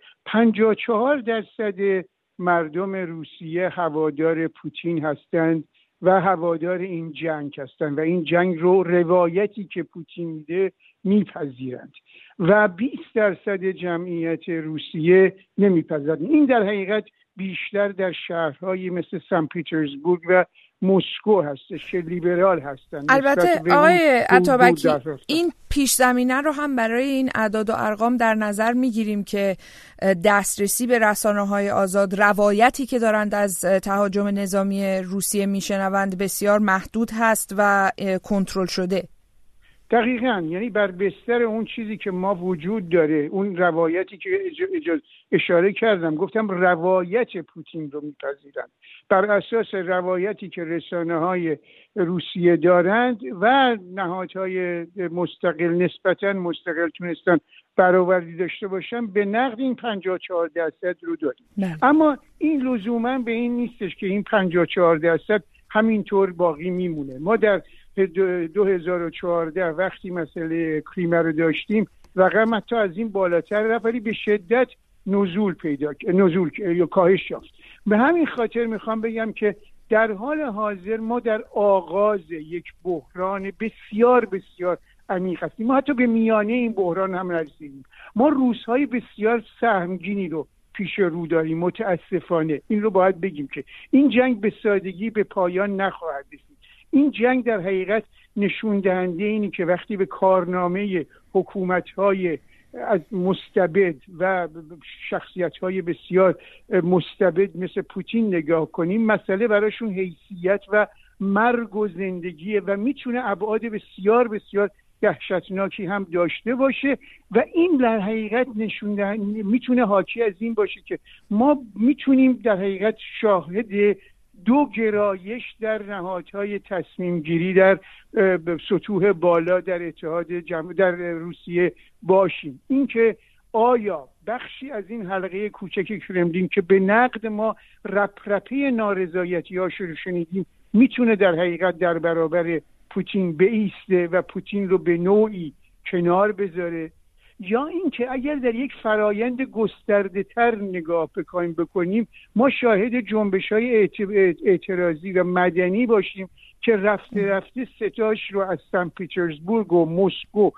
54% مردم روسیه هوادار پوتین هستند و هوادار این جنگ هستند و این جنگ رو روایتی که پوتین میده میپذیرند و 20% جمعیت روسیه نمیپذیرند. این در حقیقت بیشتر در شهرهایی مثل سن پیترزبورگ و مسکو هستش که لیبرال هستن. البته آقای عطابکی این پیش زمینه رو هم برای این اعداد و ارقام در نظر میگیریم که دسترسی به رسانه‌های آزاد، روایتی که دارند از تهاجم نظامی روسیه میشنوند بسیار محدود هست و کنترل شده. دقیقاً، یعنی بر بستر اون چیزی که ما وجود داره، اون روایتی که اشاره کردم، گفتم روایت پوتین رو میپذیرند، بر اساس روایتی که رسانه‌های روسیه دارند و نهادهای مستقل نسبتاً مستقل تونستن برآوردی داشته باشن، به نقد این 54% رو داریم. اما این لزوما به این نیستش که این 54% همینطور باقی میمونه. ما در 2014 وقتی مسئله کریمه رو داشتیم رقم حتی از این بالاتر رفت، ولی به شدت نزول یا کاهش یافت. به همین خاطر میخوام بگم که در حال حاضر ما در آغاز یک بحران بسیار بسیار عمیق هستیم. ما حتی به میانه این بحران هم نرسیدیم. ما روزهای بسیار سهمگینی رو پیش رو داریم. متاسفانه این رو باید بگیم که این جنگ به سادگی به پایان نخواهد رسید. این جنگ در حقیقت نشون دهنده اینی که وقتی به کارنامه حکومت‌های از مستبد و شخصیت‌های بسیار مستبد مثل پوتین نگاه کنیم، مسئله براشون حیثیت و مرگ و زندگیه و میتونه ابعاد بسیار بسیار دهشتناکی هم داشته باشه و این در حقیقت نشون دهنده میتونه حاکی از این باشه که ما میتونیم در حقیقت شاهد دو گرایش در نهادهای تصمیم گیری در سطوح بالا در اتحاد در روسیه باشیم. اینکه آیا بخشی از این حلقه کوچک کرملین که به نقد ما رپرپه نارضایتی‌هاش رو شنیدیم میتونه در حقیقت در برابر پوتین بایسته و پوتین رو به نوعی کنار بذاره، یا اینکه اگر در یک فرایند گسترده تر نگاه بکنیم ما شاهد جنبش‌های اعتراضی و مدنی باشیم که رفته رفته ستاش رو از سن پیترزبورگ و مسکو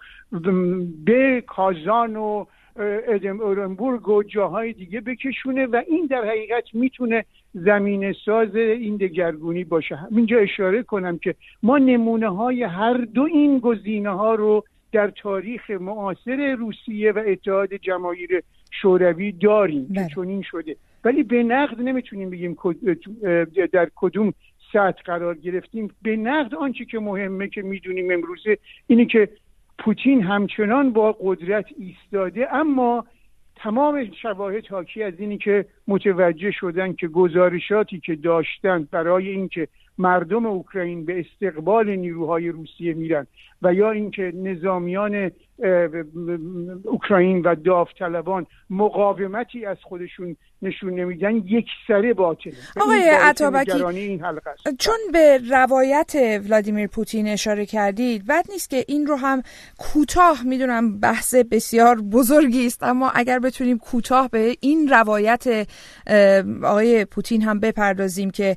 به کازان و ادینبورگ و جاهای دیگه بکشونه و این در حقیقت میتونه زمینه ساز این دگرگونی باشه. اینجا اشاره کنم که ما نمونه های هر دو این گزینه ها رو در تاریخ معاصر روسیه و اتحاد جماهیر شوروی داریم که چنین شده، ولی به نقد نمیتونیم بگیم در کدوم سطح قرار گرفتیم. به نقد آنچه که مهمه که میدونیم امروزه اینه که پوتین همچنان با قدرت ایستاده، اما تمام شواهد حاکی از اینی که متوجه شدن که گزارشاتی که داشتن برای اینکه مردم اوکراین به استقبال نیروهای روسیه میرن و یا اینکه نظامیان اوکراین و داوطلبان مقاومتی از خودشون نشون نمیدن، یک سره باطله. آقای عطابکی، چون به روایت ولادیمیر پوتین اشاره کردید، بد نیست که این رو هم کوتاه، میدونم بحث بسیار بزرگی است، اما اگر بتونیم کوتاه به این روایت آقای پوتین هم بپردازیم که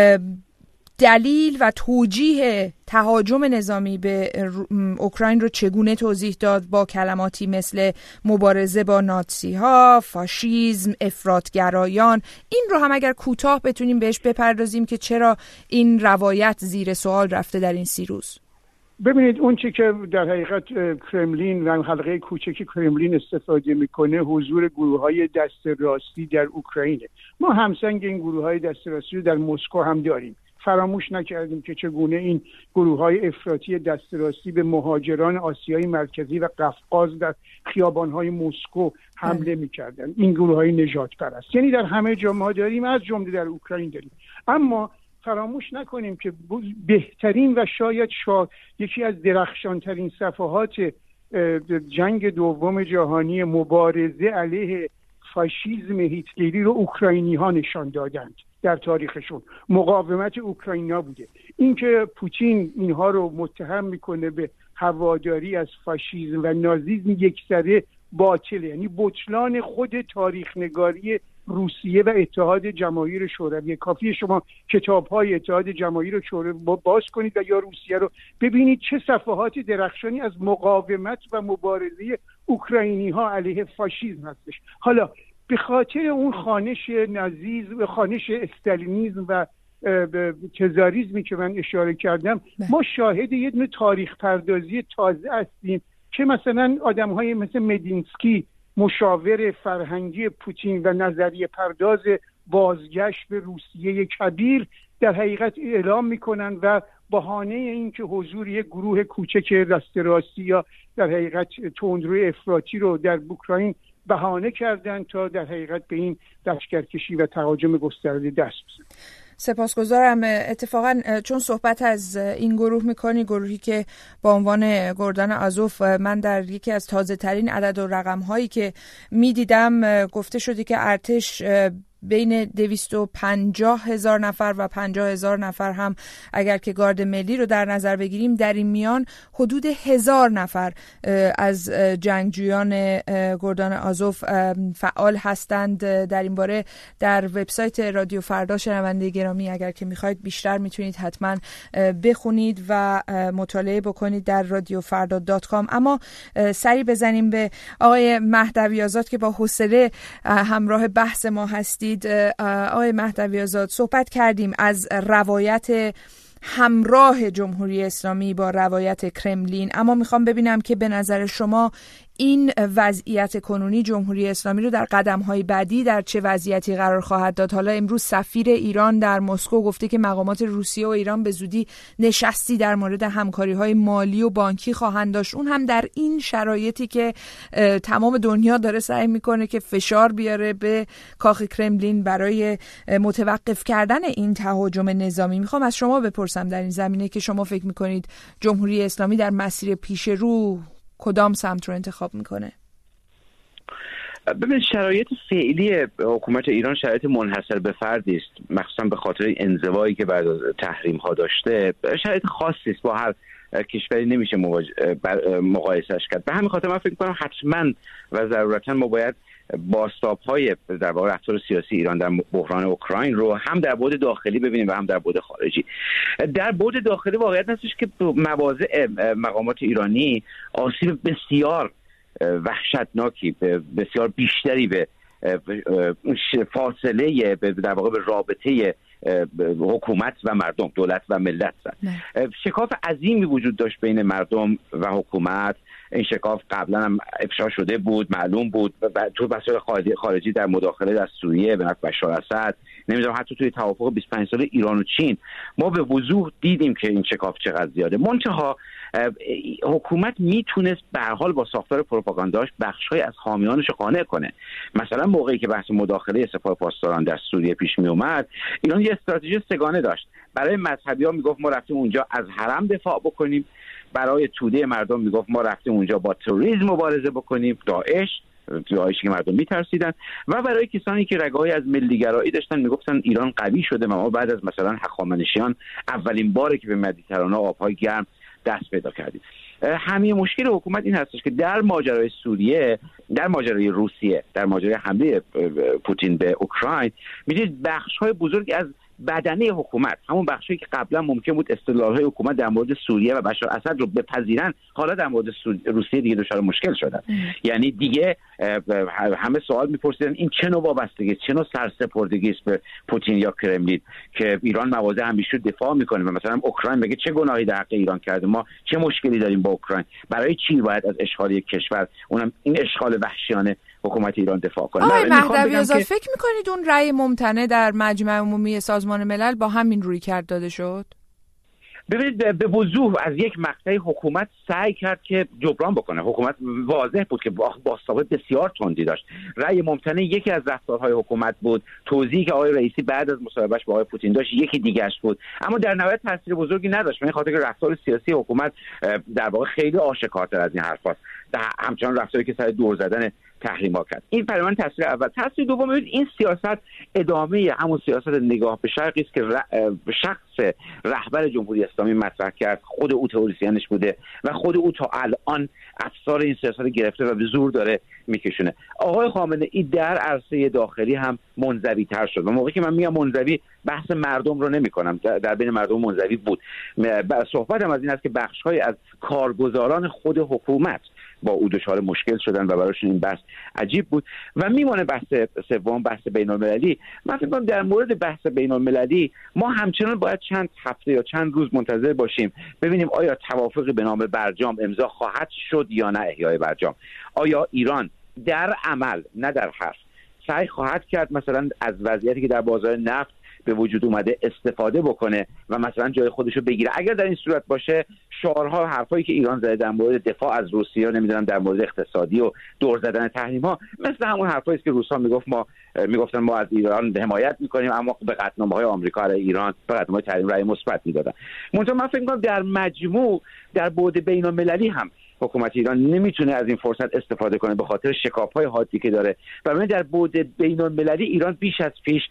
دلیل و توجیه تهاجم نظامی به اوکراین رو چگونه توضیح داد با کلماتی مثل مبارزه با ناتسی ها، فاشیسم، افراطگرایان. این رو هم اگر کوتاه بتونیم بهش بپردازیم که چرا این روایت زیر سوال رفته در این 30 روز. ببینید اون چی که در حقیقت کرملین و حلقه کوچکی کرملین استفاده میکنه حضور گروه‌های دست راستی در اوکراینه. ما همسنگ این گروه‌های دست راستی رو در مسکو هم داریم. فراموش نکردیم که چگونه این گروه‌های افراطی دست راستی به مهاجران آسیای مرکزی و قفقاز در خیابان‌های مسکو حمله می‌کردند. این گروه‌های نجات پرست، یعنی در همه جا ما داریم، از جمله در اوکراین داریم. اما فراموش نکنیم که بهترین و شاید یکی از درخشانترین صفحات جنگ دوم جهانی مبارزه علیه فاشیسم هیتلری رو اوکراینی‌ها نشان دادند در تاریخشون. مقاومت اوکراینا بوده. اینکه پوتین اینها رو متهم میکنه به هواداری از فاشیسم و نازیسم یکسره باطله، یعنی بطلان خود تاریخ نگاری روسیه و اتحاد جماهیر شوروی. کافیه شما کتاب‌های اتحاد جماهیر شوروی باز کنید و یا روسیه رو ببینید چه صفحات درخشانی از مقاومت و مبارزه اوکراینی‌ها علیه فاشیسم هستش. حالا به خاطر اون خانش نازیسم و خانش استالینیسم و تزاریسمی که من اشاره کردم، ما شاهد یه نوع تاریخ پردازی تازه هستیم که مثلا آدم‌های مثل مدینسکی، مشاور فرهنگی پوتین و نظریه پرداز بازگشت به روسیه کبیر، در حقیقت اعلام میکنن و بهانه این که حضور یک گروه کوچک دست راستی یا در حقیقت تندروی افراطی رو در اوکراین بهانه کردن تا در حقیقت به این لشکرکشی و تهاجم گسترده دست بزنن. سپاسگزارم. اتفاقا چون صحبت از این گروه میکنی، گروهی که با عنوان گردان آزوف، من در یکی از تازه ترین عدد و رقم هایی که میدیدم گفته شدی که ارتش بین 250,000 نفر و 50,000 نفر هم اگر که گارد ملی رو در نظر بگیریم، در این میان حدود 1000 نفر از جنگجویان گردان آزوف فعال هستند. در این باره در وبسایت رادیو فردا شنونده گرامی اگر که میخواید بیشتر میتونید حتما بخونید و مطالعه بکنید در radiofrda.com. اما سری بزنیم به آقای مهدوی آزاد که با حوصله همراه بحث ما هستید. آقای مهدوی آزاد، صحبت کردیم از روایت همراه جمهوری اسلامی با روایت کرملین، اما میخوام ببینم که به نظر شما این وضعیت کنونی جمهوری اسلامی رو در قدم‌های بعدی در چه وضعیتی قرار خواهد داد؟ حالا امروز سفیر ایران در مسکو گفته که مقامات روسیه و ایران به زودی نشستی در مورد همکاری‌های مالی و بانکی خواهند داشت، اون هم در این شرایطی که تمام دنیا داره سعی میکنه که فشار بیاره به کاخ کرملین برای متوقف کردن این تهاجم نظامی. میخوام از شما بپرسم در این زمینه که شما فکر میکنید جمهوری اسلامی در مسیر پیش رو کدام سمت رو انتخاب میکنه؟ ببینید، شرایط فعلی حکومت ایران شرایط منحصر به فردی است، مخصوصا به خاطر انزوایی که بعد از تحریم ها داشته. شرایط خاصی است، با هر کشوری نمیشه مقایسهش کرد. به همین خاطر من فکر میکنم حتما و ضرورتا ما باید بازتاب‌های در واقع رفتار سیاسی ایران در بحران اوکراین رو هم در بعد داخلی ببینیم و هم در بعد خارجی. در بعد داخلی واقعیت هستش که مواضع مقامات ایرانی آسیب بسیار وحشتناکی، بسیار بیشتری به فاصله در واقع به رابطه حکومت و مردم، دولت و ملت زد. شکاف عظیمی وجود داشت بین مردم و حکومت. این شکاف قبلا هم افشا شده بود، معلوم بود تو مسائل خارجی در مداخله در سوریه به نفع بشار اسد، نمیدونم حتی توی توافق 25 ساله ایران و چین ما به وضوح دیدیم که این شکاف چقدر زیاده. منتها حکومت میتونست به هر حال با ساختار پروپاگانداش بخش‌های از حامیانش رو قانع کنه. مثلا موقعی که بحث مداخله سپاه پاسداران در سوریه پیش می اومد، ایران یه استراتژی سه‌گانه داشت. برای مذهبی‌ها میگفت ما رفتیم اونجا از حرم دفاع بکنیم، برای توده مردم میگفت ما رفتیم اونجا با تروریسم مبارزه بکنیم، داعشی که مردم میترسیدن، و برای کسانی که رگه‌ای از ملی‌گرایی داشتن میگفتن ایران قوی شده و ما بعد از مثلا هخامنشیان اولین باره که به مدیترانه آب‌های گرم دست پیدا کردیم. همین مشکل حکومت این هستش که در ماجرای سوریه، در ماجرای روسیه، در ماجرای حمله پوتین به اوکراین، می‌دید بخش‌های بزرگی از بدنه حکومت، همون بخشی که قبلا ممکن بود اصطلاحات حکومت در مورد سوریه و بشار اسد رو بپذیرن، حالا در مورد روسیه دیگه دچار مشکل شدن. یعنی دیگه همه سوال میپرسیدن این چه نوع وابستگی، چه نوع سرسپردگی است به پوتین یا کرملین که ایران مواضع همیشه دفاع میکنه و مثلا اوکراین میگه چه گناهی در حق ایران کرده، ما چه مشکلی داریم با اوکراین، برای چی باید از اشغال یک کشور، اونم این اشغال وحشیانه، حکومت ایران دفاع کنه؟ آقای مهدوی‌آزاد فکر میکنید اون رأی ممتنع در مجمع عمومی سازمان ملل با همین رویکرد داده شد؟ ببینید به وضوح از یک مقطعی حکومت سعی کرد که جبران بکنه. حکومت واضح بود که با ثابت بسیار تندی داشت. رأی ممتنع یکی از رفتارهای حکومت بود. توضیحی که آقای رئیسی بعد از مصاحبهش با آقای پوتین داشت یکی دیگه‌اش بود، اما در نهایت تاثیر بزرگی نداشت، به خاطر که رفتار سیاسی حکومت در واقع خیلی آشکارتر از این حرفاست. همچنان رفتاری که سر دور زدن تحریم‌ها کرد. این برای من تاثیر اول. تاثیر دوم، این سیاست ادامه همون سیاست نگاه به شرقی است که شخص رهبر جمهوری اسلامی مطرح کرد. خود او تئوریسینش بوده و خود او تا الان افسار این سیاست گرفته و به زور داره میکشونه. آقای خامنه‌ای در عرصه داخلی هم منزوی‌تر شد. و موقعی که من میگم منزوی، بحث مردم رو نمی‌کنم، در بین مردم منزوی بود. صحبتم از این است که بخش‌های از کارگزاران خود حکومت با او دچار مشکل شدن و براشون این بحث عجیب بود. و میمونه بحث سوم، بحث بین‌المللی. من فکر می‌کنم در مورد بحث بین‌المللی ما همچنان باید چند هفته یا چند روز منتظر باشیم ببینیم آیا توافقی به نام برجام امضا خواهد شد یا نه احیای برجام. آیا ایران در عمل نه در حرف سعی خواهد کرد مثلا از وضعیتی که در بازار نفت به وجود اومده استفاده بکنه و مثلا جای خودش رو بگیره؟ اگر در این صورت باشه، شعارها و حرفایی که ایران زده در مورد دفاع از روسیه و نمیدونم در مورد اقتصادی و دور زدن تحریم‌ها مثل همون حرفایی است که روس‌ها میگفتن ما از ایران حمایت میکنیم، اما به قطعنامه‌های آمریکا علیه ایران، به قطعنامه‌های تحریم رأی مثبت میدادن. منتها من فکر می‌کنم در مجموع در بعد بین‌المللی هم حکومت ایران نمیتونه از این فرصت استفاده کنه به خاطر شکاف‌های حادی که داره. و در بعد بین‌المللی ایران بیش از پیش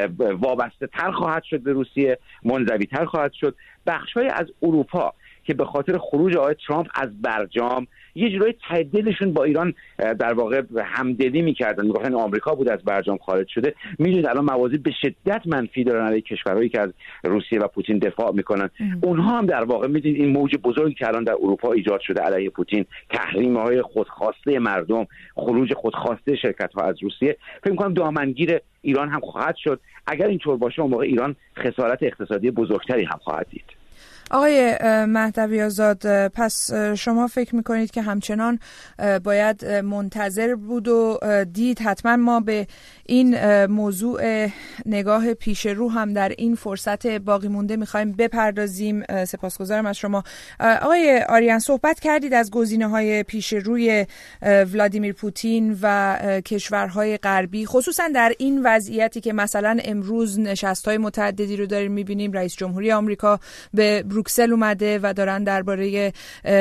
وابسته تر خواهد شد به روسیه، منزوی تر خواهد شد. بخش‌های از اروپا که به خاطر خروج آقای ترامپ از برجام یه جورایی تعدیلشون با ایران در واقع همدلی می‌کردن، میگفتن آمریکا بود از برجام خارج شده، می‌دونید الان موازی به شدت منفی دارن علیه کشورهایی که از روسیه و پوتین دفاع میکنن. اونها هم در واقع می‌دونید این موج بزرگی که الان در اروپا ایجاد شده علیه پوتین، تحریم‌های خودخواسته مردم، خروج خودخواسته شرکت‌ها از روسیه، فکر می‌کنم دامنگیر ایران هم خواهد شد. اگر اینطور باشه اون موقع ایران خسارت اقتصادی بزرگتری هم خواهد دید. آقای مهدوی‌آزاد، پس شما فکر میکنید که همچنان باید منتظر بود و دید؟ حتما ما به این موضوع نگاه پیش رو هم در این فرصت باقی مونده میخوایم بپردازیم. سپاسگزارم از شما. آقای آریان، صحبت کردید از گزینه‌های پیش روی ولادیمیر پوتین و کشورهای غربی، خصوصا در این وضعیتی که مثلا امروز نشست‌های متعددی رو داریم میبینیم. رئیس جمهوری آمریکا به بروکسل اومده و دارن درباره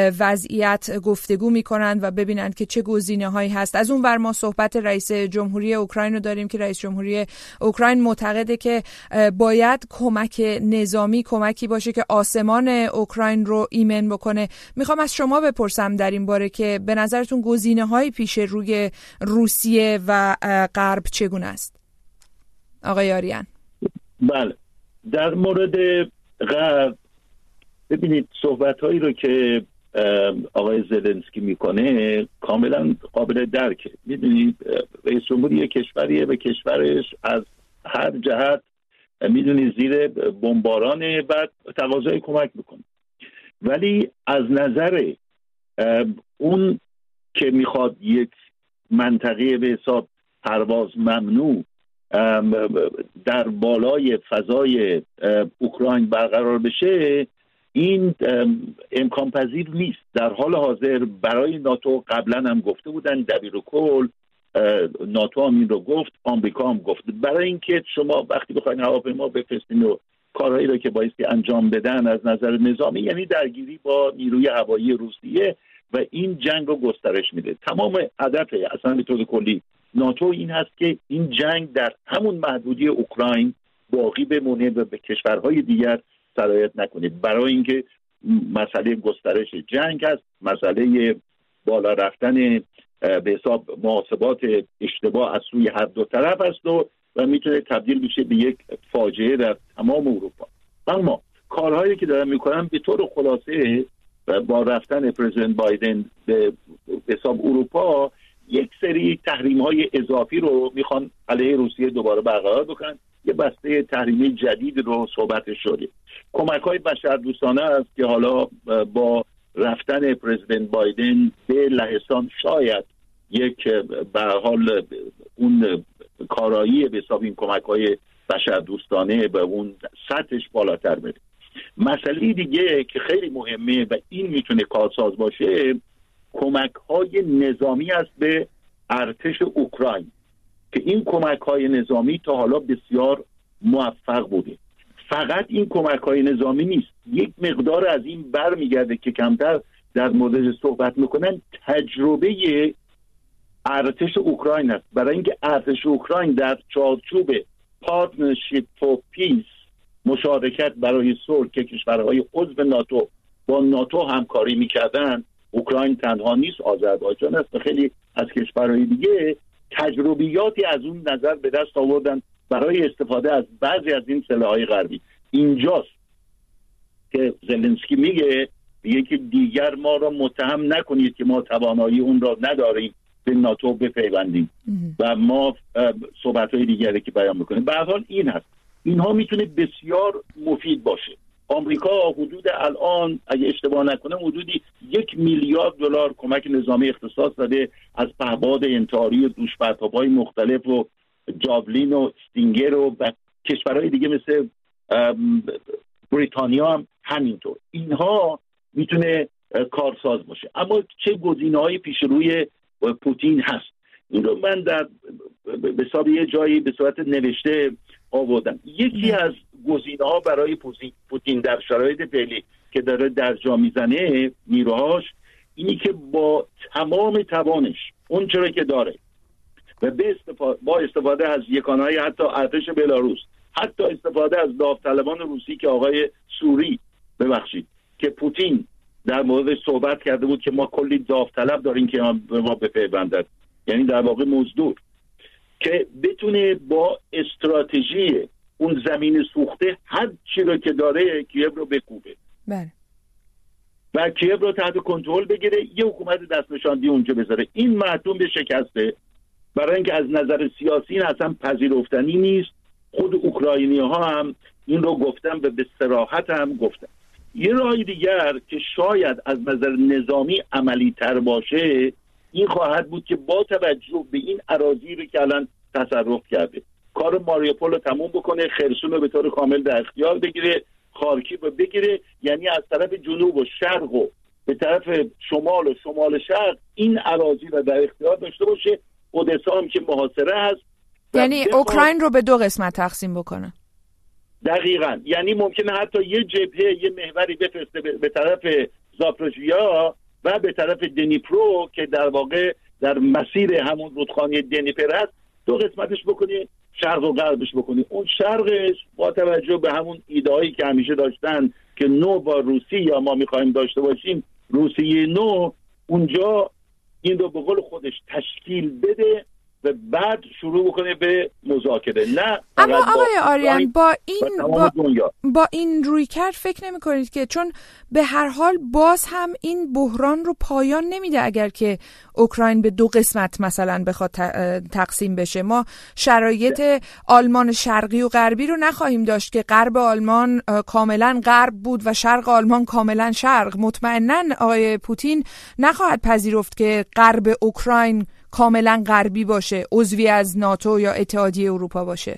وضعیت گفتگو میکنن و ببینن که چه گزینه‌هایی هست. از اون ور ما صحبت رئیس جمهوری اوکراین رو داریم که رئیس جمهوری اوکراین معتقده که باید کمک نظامی کمکی باشه که آسمان اوکراین رو ایمن بکنه. میخوام از شما بپرسم در این باره که به نظرتون گزینه‌های پیش روی روسیه و غرب چگونه است؟ آقای آریان. بله، در مورد غرب ببینید صحبت‌هایی رو که آقای زلنسکی میکنه کاملا قابل درکه. میدونید رئیس جمهوری یک کشوریه، به کشورش از هر جهت میدونید زیر بمباران، بعد تقاضای کمک میکنه. ولی از نظر اون که میخواد یک منطقه به حساب پرواز ممنوع در بالای فضای اوکراین برقرار بشه، این امکان پذیر نیست. در حال حاضر برای ناتو قبلا هم گفته بودن، دبیرکل ناتو هم این رو گفت، آمریکا هم گفت، برای اینکه شما وقتی بخواید هواپیما بفرستین و کارهایی رو که بایستی انجام بدن از نظر نظامی، یعنی درگیری با نیروی هوایی روسیه و این جنگ رو گسترش میده. تمام هدف اصلا به طور کلی ناتو این هست که این جنگ در همون محدودی اوکراین باقی بمونه و به کشورهای دیگر سرایت نکنه. برای اینکه مسئله گسترش جنگ هست، مسئله بالا رفتن به حساب محاسبات اشتباه از سوی هر دو طرف است و و میتونه تبدیل بشه به یک فاجعه در تمام اروپا. اما کارهایی که دارن میکنن به طور خلاصه با رفتن پرزیدنت بایدن به حساب اروپا یک سری تحریم‌های اضافی رو میخوان علیه روسیه دوباره برقرار بکنن. یه بسته تحریمی جدید رو صحبت شده. کمک‌های بشردوستانه است که حالا با رفتن پرزیدنت بایدن به لهستان شاید یک به حال اون کارایی به حساب این کمک‌های بشردوستانه به اون سطحش بالاتر بره. مسئله دیگه که خیلی مهمه و این میتونه کارساز باشه، کمک‌های نظامی است به ارتش اوکراین که این کمک‌های نظامی تا حالا بسیار موفق بوده. فقط این کمک‌های نظامی نیست، یک مقدار از این برمیگرده که کمتر در موردش صحبت میکنن، تجربه ارتش اوکراین است. برای اینکه ارتش اوکراین در چارچوب پارتنرشیپ فور پیس، مشارکت برای صلح که کشورهای عضو ناتو با ناتو همکاری میکردن، اوکراین تنها نیست، آذربایجان است و خیلی از کشورهای دیگه تجربیاتی از اون نظر به دست آوردن برای استفاده از بعضی از این سلاح‌های غربی. اینجاست که زلنسکی میگه که دیگر ما را متهم نکنید که ما توانایی اون را نداریم به ناتو بپیوندیم و ما صحبت‌های دیگری که بیان میکنیم. به هر حال این هست، اینها میتونه بسیار مفید باشه. آمریکا حدود الان اگه اشتباه نکنم حدودی 1 میلیارد دلار کمک نظامی اختصاص داده از پهپاد انتحاری و دوشپرتاب‌های مختلف و جاولین و استینگر و کشورهای دیگه مثل بریتانیا هم همینطور. اینها میتونه کارساز باشه. اما چه گزینه‌های پیش روی پوتین هست؟ این رو من در به حساب یه جایی به صورت نوشته آوردم. یکی از گزینه‌ها برای پوتین در شرایط فعلی که داره درجا میزنه نیروهاش، اینی که با تمام توانش اون چرا که داره و با استفاده از یکانهای حتی ارتش بلاروس، حتی استفاده از داوطلبان روسی که آقای سوری که پوتین در مورد صحبت کرده بود که ما کلی داوطلب داریم که ما بپیوندن، یعنی در واقع مزدور، که بتونه با استراتژی اون زمین سوخته هر چی رو که داره کییو رو بکوبه و کییو رو تحت کنترل بگیره، یه حکومت دست نشاندی اونجا بذاره. این محتوم به شکسته، برای اینکه از نظر سیاسی این اصلا پذیرفتنی نیست. خود اوکراینی ها هم این رو گفتن و به صراحت هم گفتن. یه راه دیگر که شاید از نظر نظامی عملی تر باشه این خواهد بود که با توجه به این اراضی رو که الان تصرف کرده، کار ماریوپول رو تموم بکنه، خرسون رو به طور کامل در اختیار بگیره، خارکیو رو بگیره، یعنی از طرف جنوب و شرق و به طرف شمال و شمال شرق این اراضی رو در اختیار داشته باشه. اودسا هم که محاصره هست، یعنی اوکراین رو به 2 قسمت تقسیم بکنه. دقیقاً، یعنی ممکنه حتی یه جبهه، یه محوری بفرسته به طرف زاپروژیا و به طرف دنیپرو که در واقع در مسیر همون رودخانه دنیپر هست 2 قسمتش بکنی، شرق و غربش بکنی. اون شرقش با توجه به همون ایده‌هایی که همیشه داشتن که نو با روسی یا ما می‌خوایم داشته باشیم، روسیه نو، اونجا این رو به قول خودش تشکیل بده و بعد شروع بکنه به مذاکره. نه اما آقای آریان با این رویکرد فکر نمی کنید که چون به هر حال باز هم این بحران رو پایان نمیده اگر که اوکراین به 2 قسمت مثلا بخواد تقسیم بشه؟ ما شرایط آلمان شرقی و غربی رو نخواهیم داشت که غرب آلمان کاملا غرب بود و شرق آلمان کاملا شرق. مطمئنا آقای پوتین نخواهد پذیرفت که غرب اوکراین کاملا غربی باشه، عضوی از ناتو یا اتحادیه اروپا باشه.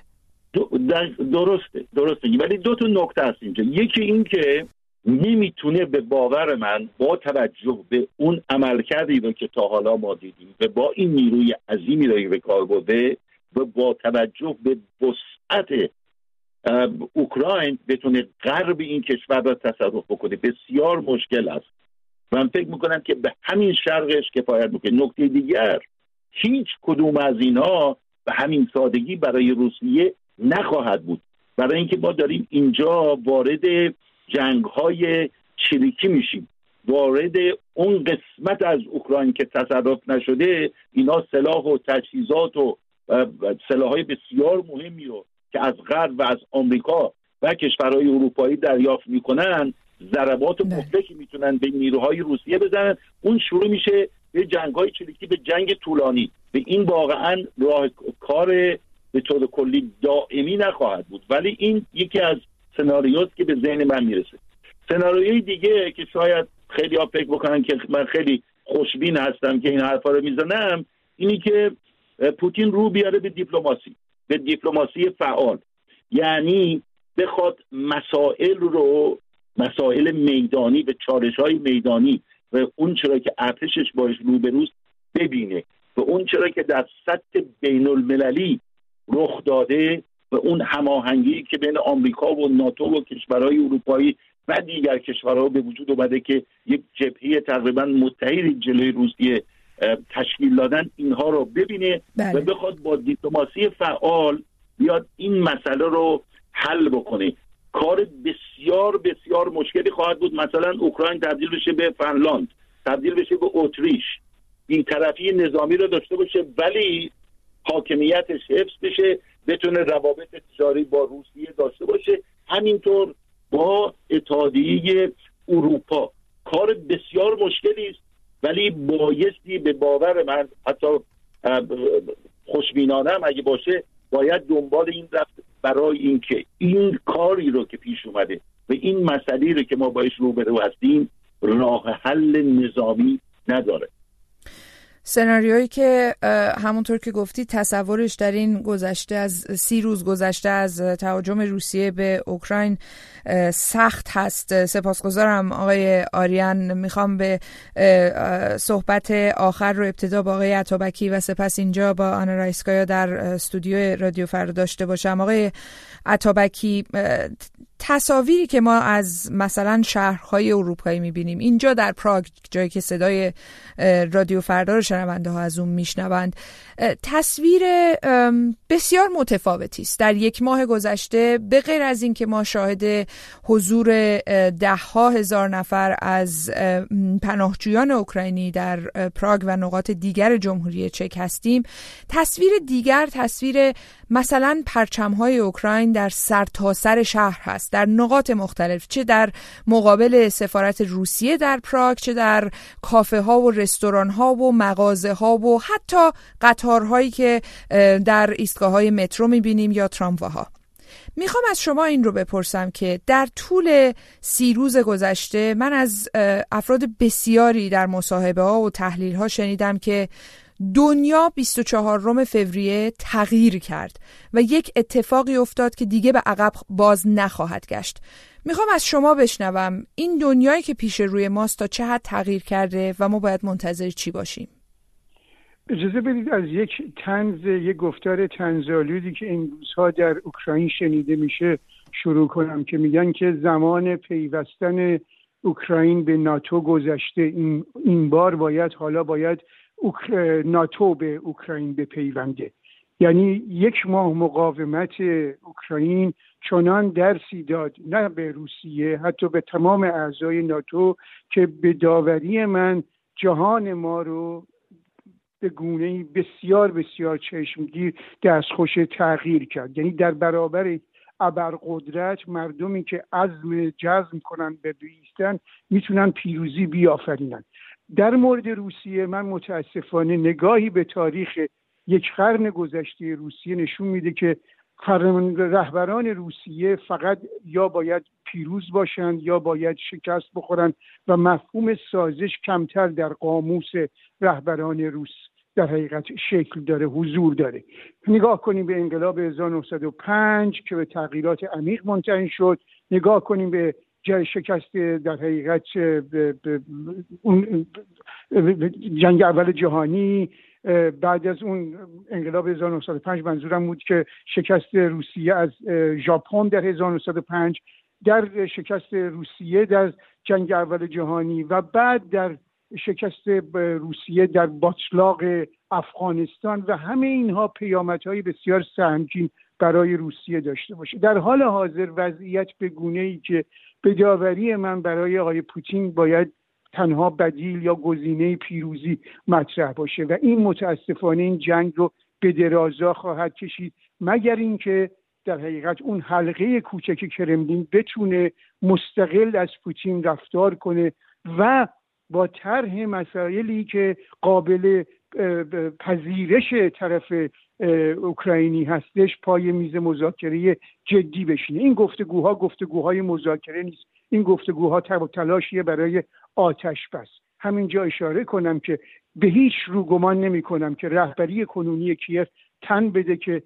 درسته، ولی 2 تا نکته هست اینجا. یکی این که نمیتونه به باور من با توجه به اون عملکردی رو که تا حالا ما دیدیم و با این نیروی عظیمی رو به کار برده و با توجه به وسعت اوکراین بتونه غرب این کشور را تصرف بکنه. بسیار مشکل است. من فکر میکنم که به همین شرقش کفایت میکنه. نکته دیگر، هیچ کدوم از اینا به همین سادگی برای روسیه نخواهد بود، برای اینکه ما داریم اینجا وارد جنگ‌های چریکی میشیم، وارد اون قسمت از اوکراین که تصرف نشده، اینا سلاح و تجهیزات و سلاح‌های بسیار مهمی رو که از غرب و از آمریکا و کشورهای اروپایی دریافت میکنن، ضربات مهلکی میتونن به نیروهای روسیه بزنن. اون شروع میشه به جنگ‌های چریکی، به جنگ طولانی. به این واقعا راه کار به طور کلی دائمی نخواهد بود، ولی این یکی از سناریوست که به ذهن من میرسه. سناریوی دیگه که شاید خیلی ها فکر بکنن که من خیلی خوشبین هستم که این حرفا رو میزنم، اینی که پوتین رو بیاره به دیپلماسی فعال، یعنی بخواد مسائل میدانی به چالش‌های میدانی و اون چرا که ارتشش باش روبروست ببینه و اون چرا که در سطح بین‌المللی رخ داده و اون هماهنگی که بین آمریکا و ناتو و کشورهای اروپایی و دیگر کشورها به وجود اومده که یک جبهه تقریبا متحدی جلوی روسیه تشکیل دادن، اینها رو ببینه و بخواد با دیپلماسی فعال بیاد این مسئله رو حل بکنه. کار بسیار بسیار مشکلی خواهد بود. مثلا اوکراین تبدیل بشه به فنلاند، تبدیل بشه به اتریش، بی‌طرفی نظامی رو داشته باشه ولی حاکمیتش حفظ بشه، بتونه روابط تجاری با روسیه داشته باشه. همینطور با اتحادیه اروپا. کار بسیار مشکلی است، ولی بایستی به باور من، حتی خوشبینانه هم اگه باشه، باید دنبال این رفت برای اینکه این کاری رو که پیش اومده و این مسئله رو که ما باش روبرو هستیم راه حل نظامی نداره. سناریویی که همونطور که گفتی تصورش در این گذشته از 30 روز گذشته از تهاجم روسیه به اوکراین سخت هست. سپاسگزارم آقای آریان. میخوام به صحبت آخر رو ابتدا با آقای عطابکی و سپس اینجا با آنا رایسکایا در استودیو رادیو فردا داشته باشم. آقای عطابکی، تصاویری که ما از مثلا شهرهای اروپایی میبینیم، اینجا در پراگ جایی که صدای رادیو فردا رو شنونده ها از اون میشنوند، تصویر بسیار متفاوتی است. در یک ماه گذشته به غیر از این که ما شاهد حضور 10,000 نفر از پناهجویان اوکراینی در پراگ و نقاط دیگر جمهوری چک هستیم، تصویر دیگر تصویر مثلا پرچم‌های اوکراین در سرتاسر شهر هست، در نقاط مختلف، چه در مقابل سفارت روسیه در پراگ، چه در کافه ها و رستوران ها و مغازه ها و حتی قطارهایی که در ایستگاه‌های مترو می‌بینیم یا ترامواها. میخوام از شما این رو بپرسم که در طول 30 روز گذشته من از افراد بسیاری در مصاحبه ها و تحلیل ها شنیدم که دنیا 24 فوریه تغییر کرد و یک اتفاقی افتاد که دیگه به عقب باز نخواهد گشت. میخوام از شما بشنوم این دنیایی که پیش روی ماست تا چه حد تغییر کرده و ما باید منتظر چی باشیم؟ اجازه بدید از یک گفتار طنزآلودی که این روزها در اوکراین شنیده میشه شروع کنم که میگن که زمان پیوستن اوکراین به ناتو گذشته، این بار باید ناتو به اوکراین بپیونده. یعنی 1 ماه مقاومت اوکراین چنان درسی داد نه به روسیه، حتی به تمام اعضای ناتو، که به داوری من جهان ما رو به گونه‌ای بسیار بسیار چشمگیر دستخوش تغییر کرد. یعنی در برابر ابرقدرت مردمی که عزم جزم کنن به بیستن میتونن پیروزی بیافرینن. در مورد روسیه من متاسفانه نگاهی به تاریخ 1 قرن گذشته روسیه نشون میده که رهبران روسیه فقط یا باید پیروز باشند یا باید شکست بخورند و مفهوم سازش کمتر در قاموس رهبران روس در حقیقت شکل داره، حضور داره. نگاه کنیم به انقلاب 1905 که به تغییرات عمیق منتهی شد، نگاه کنیم به شکست در حقیقت جنگ اول جهانی، بعد از اون انقلاب 1905 منظورم بود که شکست روسیه از ژاپن در 1905، در شکست روسیه در جنگ اول جهانی و بعد در شکست روسیه در باتلاق افغانستان و همه اینها پیامدهای بسیار سهمگین برای روسیه داشته باشه. در حال حاضر وضعیت به گونه‌ای که به داوری من برای آقای پوتین باید تنها بدیل یا گزینه پیروزی مطرح باشه و این متاسفانه این جنگ رو به درازا خواهد کشید، مگر اینکه در حقیقت اون حلقه کوچک کرملین بتونه مستقل از پوتین رفتار کنه و با طرح مسائلی که قابل پذیرش طرف اوکراینی هستش پای میز مذاکره جدی بشینه. این گفتگوهای مذاکره نیست، این گفتگوها تلاشیه برای آتش بس. همینجا اشاره کنم که به هیچ رو گمان نمی کنم که رهبری کنونی کیف تن بده که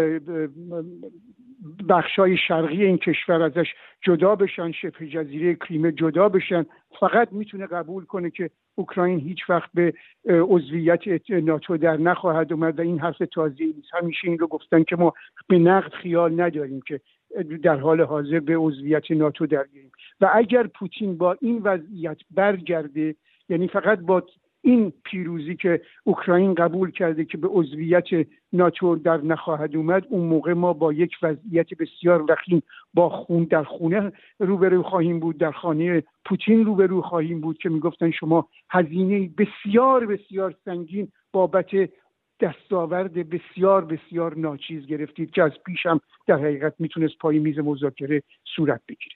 بخشای شرقی این کشور ازش جدا بشن، شبه جزیره کریمه جدا بشن. فقط میتونه قبول کنه که اوکراین هیچ وقت به عضویت ناتو در نخواهد اومد و این حرف تازه‌ای نیست. همیشه این رو گفتن که ما به نقد خیال نداریم که در حال حاضر به عضویت ناتو درگیریم و اگر پوتین با این وضعیت برگرده، یعنی فقط با این پیروزی که اوکراین قبول کرده که به عضویت ناتو در نخواهد اومد، اون موقع ما با یک وضعیت بسیار وخیم با خون در خونه روبرو خواهیم بود، در خانه پوتین روبرو خواهیم بود که میگفتن شما هزینه بسیار بسیار سنگین بابت دستاورد بسیار بسیار ناچیز گرفتید که از پیش هم در حقیقت میتونست پای میز مذاکره صورت بگیره.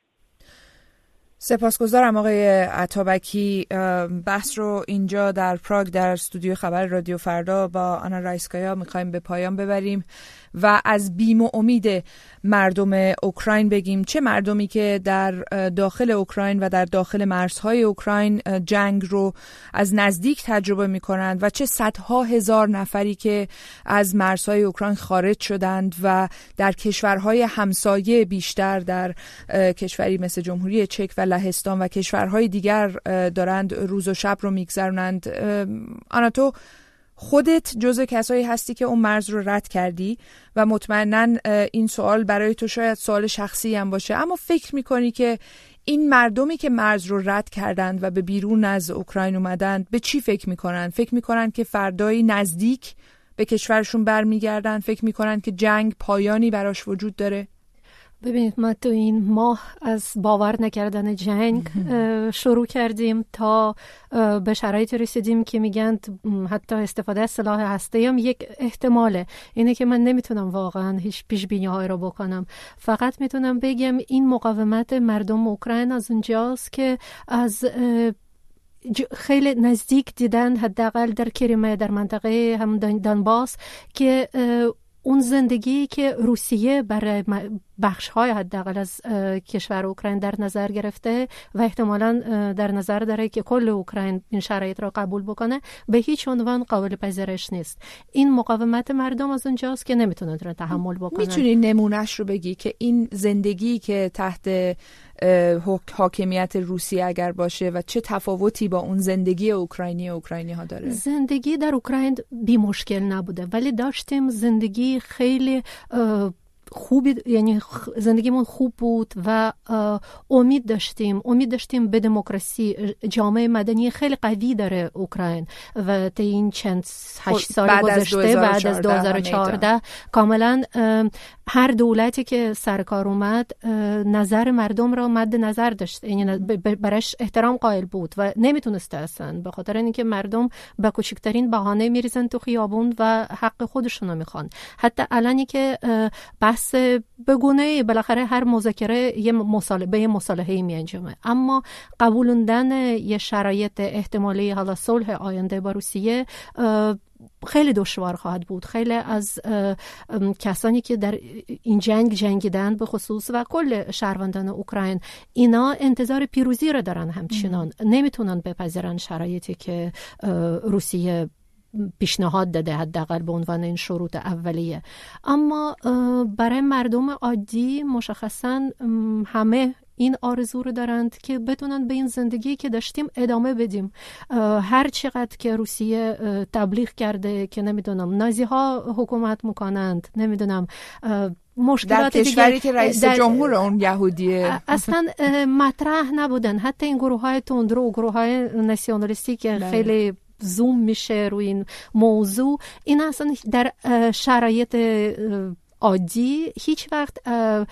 سپاسگزارم آقای عطابکی. بحث رو اینجا در پراگ در استودیو خبر رادیو فردا با آنا رایسکایا میخوایم به پایان ببریم و از بیم و امید مردم اوکراین بگیم، چه مردمی که در داخل اوکراین و در داخل مرزهای اوکراین جنگ رو از نزدیک تجربه میکنند و چه صدها هزار نفری که از مرزهای اوکراین خارج شدند و در کشورهای همسایه، بیشتر در کشوری مثل جمهوری چک و لهستان و کشورهای دیگر دارند روز و شب رو میگذرونند. آنا، تو خودت جزو کسایی هستی که اون مرز رو رد کردی و مطمئناً این سوال برای تو شاید سوال شخصی هم باشه، اما فکر میکنی که این مردمی که مرز رو رد کردند و به بیرون از اوکراین اومدند به چی فکر میکنن؟ فکر میکنن که فردایی نزدیک به کشورشون برمیگردن؟ فکر میکنن که جنگ پایانی براش وجود داره؟ ببینید، ما تو این ماه از باور نکردن جنگ شروع کردیم تا به شرایطی رسیدیم که میگن حتی استفاده از سلاح هسته‌ای هم یک احتماله. اینه که من نمیتونم واقعا هیچ پیش بینی هایی رو بکنم، فقط میتونم بگم این مقاومت مردم اوکراین از اونجاست که از خیلی نزدیک دیدن، حداقل در کریمه، در منطقه هم دونباس، که اون زندگی که روسیه برای بخش‌های حداقل از کشور اوکراین در نظر گرفته و احتمالاً در نظر داره که کل اوکراین این شرایط را قبول بکنه، به هیچ عنوان قابل پذیرش نیست. این مقاومت مردم از اونجاست که نمیتونه تحمل بکنه. میتونی نمونهش رو بگی که این زندگی که تحت حاکمیت روسیه اگر باشه و چه تفاوتی با اون زندگی اوکراینی ها داره؟ زندگی در اوکراین بی مشکل نبوده، ولی داشتیم زندگی خیلی خوبی، یعنی زندگیمون خوب بود و امید داشتیم به دموکراسی. جامعه مدنی خیلی قوی داره اوکراین و تا این چند 8 سال گذشته بعد از 2014 کاملا هر دولتی که سرکار اومد نظر مردم را مد نظر داشت، یعنی برش احترام قائل بود و نمیتونسته اصلا، به خاطر اینکه مردم با کوچکترین بهانه میریزن تو خیابون و حق خودشون رو میخوان. حتی الانی که بحث بگونه بالاخره هر مذاکره یه مصالحه‌ای میانجامه، اما قبولوندن یه شرایط احتمالی حالا صلح آینده با روسیه خیلی دشوار خواهد بود. خیلی از کسانی که در این جنگیدن به خصوص و کل شهروندان اوکراین، اینا انتظار پیروزی رو دارن، همچنان نمیتونن بپذیرن شرایطی که روسیه پیشنهاد داده، حداقل به عنوان این شروط اولیه. اما برای مردم عادی مشخصاً همه این آرزو رو دارند که بتونن به این زندگی که داشتیم ادامه بدیم. هر چقدر که روسیه تبلیغ کرده که نمیدونم نازی ها حکومت میکنند، نمیدونم مشکلات در کشوری که رئیس جمهور اون یهودیه اصلا مطرح نبودن. حتی این گروه های تندرو و گروه های ناسیونالیستی که خیلی زوم میشه روی این موضوع، این اصلا در شرایط عادی هیچ وقت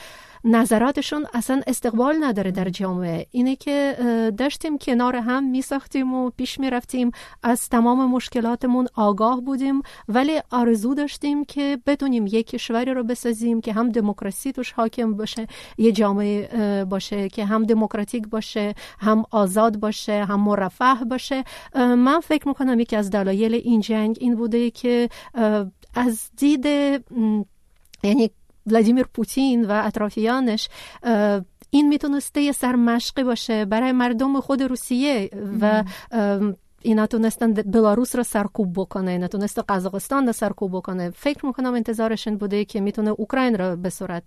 نظراتشون اصلا استقبال نداره در جامعه. اینه که داشتیم کنار هم میساختیم و پیش میرفتیم، از تمام مشکلاتمون آگاه بودیم، ولی آرزو داشتیم که بدونیم یک کشوری رو بسازیم که هم دموکراسی توش حاکم باشه، یه جامعه باشه که هم دموکراتیک باشه، هم آزاد باشه، هم مرفه باشه. من فکر میکنم یکی از دلایل این جنگ این بوده که از دید یعنی ولادیمیر پوتین و اطرافیانش این میتونسته یه سرمشقی باشه برای مردم خود روسیه و اینا تونستن بلاروس رو سرکوب بکنه، اینا تونست قزاقستان رو سرکوب بکنه. فکر میکنم انتظارش این بوده که میتونه اوکراین رو به صورت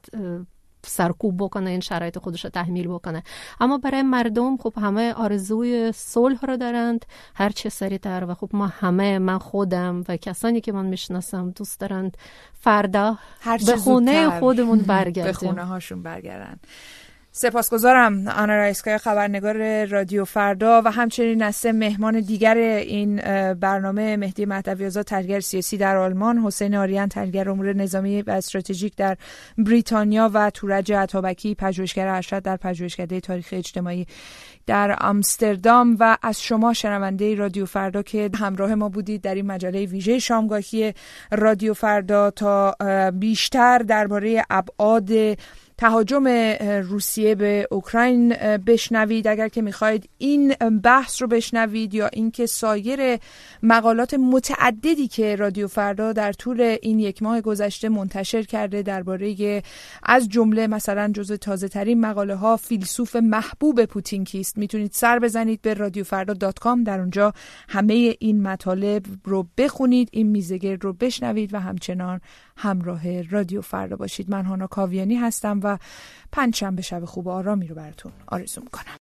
سرکوب بکنه، این شرایط خودش رو تحمیل بکنه. اما برای مردم خب همه آرزوی صلح رو دارند، هر چه سریعتر. و خب من خودم و کسانی که من میشناسم دوست دارند فردا به خونه خودمون برگردیم، به خونه هاشون برگردن. سپاسگزارم آنا رایسکایا، خبرنگار رادیو فردا و همچنین از مهمان دیگر این برنامه مهدی مهدوی‌آزاد، تحلیلگر سیاسی در آلمان، حسین آریان، تحلیلگر امور نظامی و استراتژیک در بریتانیا و تورج عطابکی، پژوهشگر ارشد در پژوهشکده تاریخ اجتماعی در آمستردام، و از شما شنونده رادیو فردا که همراه ما بودید در این مجله ویژه شامگاهی رادیو فردا تا بیشتر درباره ابعاد تهاجم روسیه به اوکراین بشنوید. اگر که میخواید این بحث رو بشنوید یا اینکه سایر مقالات متعددی که رادیو فردا در طول این یک ماه گذشته منتشر کرده درباره از جمله مثلا جزو تازه ترین مقاله ها فیلسوف محبوب پوتین کیست، میتونید سر بزنید به radiofarda.com. در اونجا همه این مطالب رو بخونید، این میزگرد رو بشنوید و همچنان همراه رادیو فردا باشید. من هانا کاویانی هستم و پنجشنبه شب خوب و آرامی رو براتون آرزو میکنم.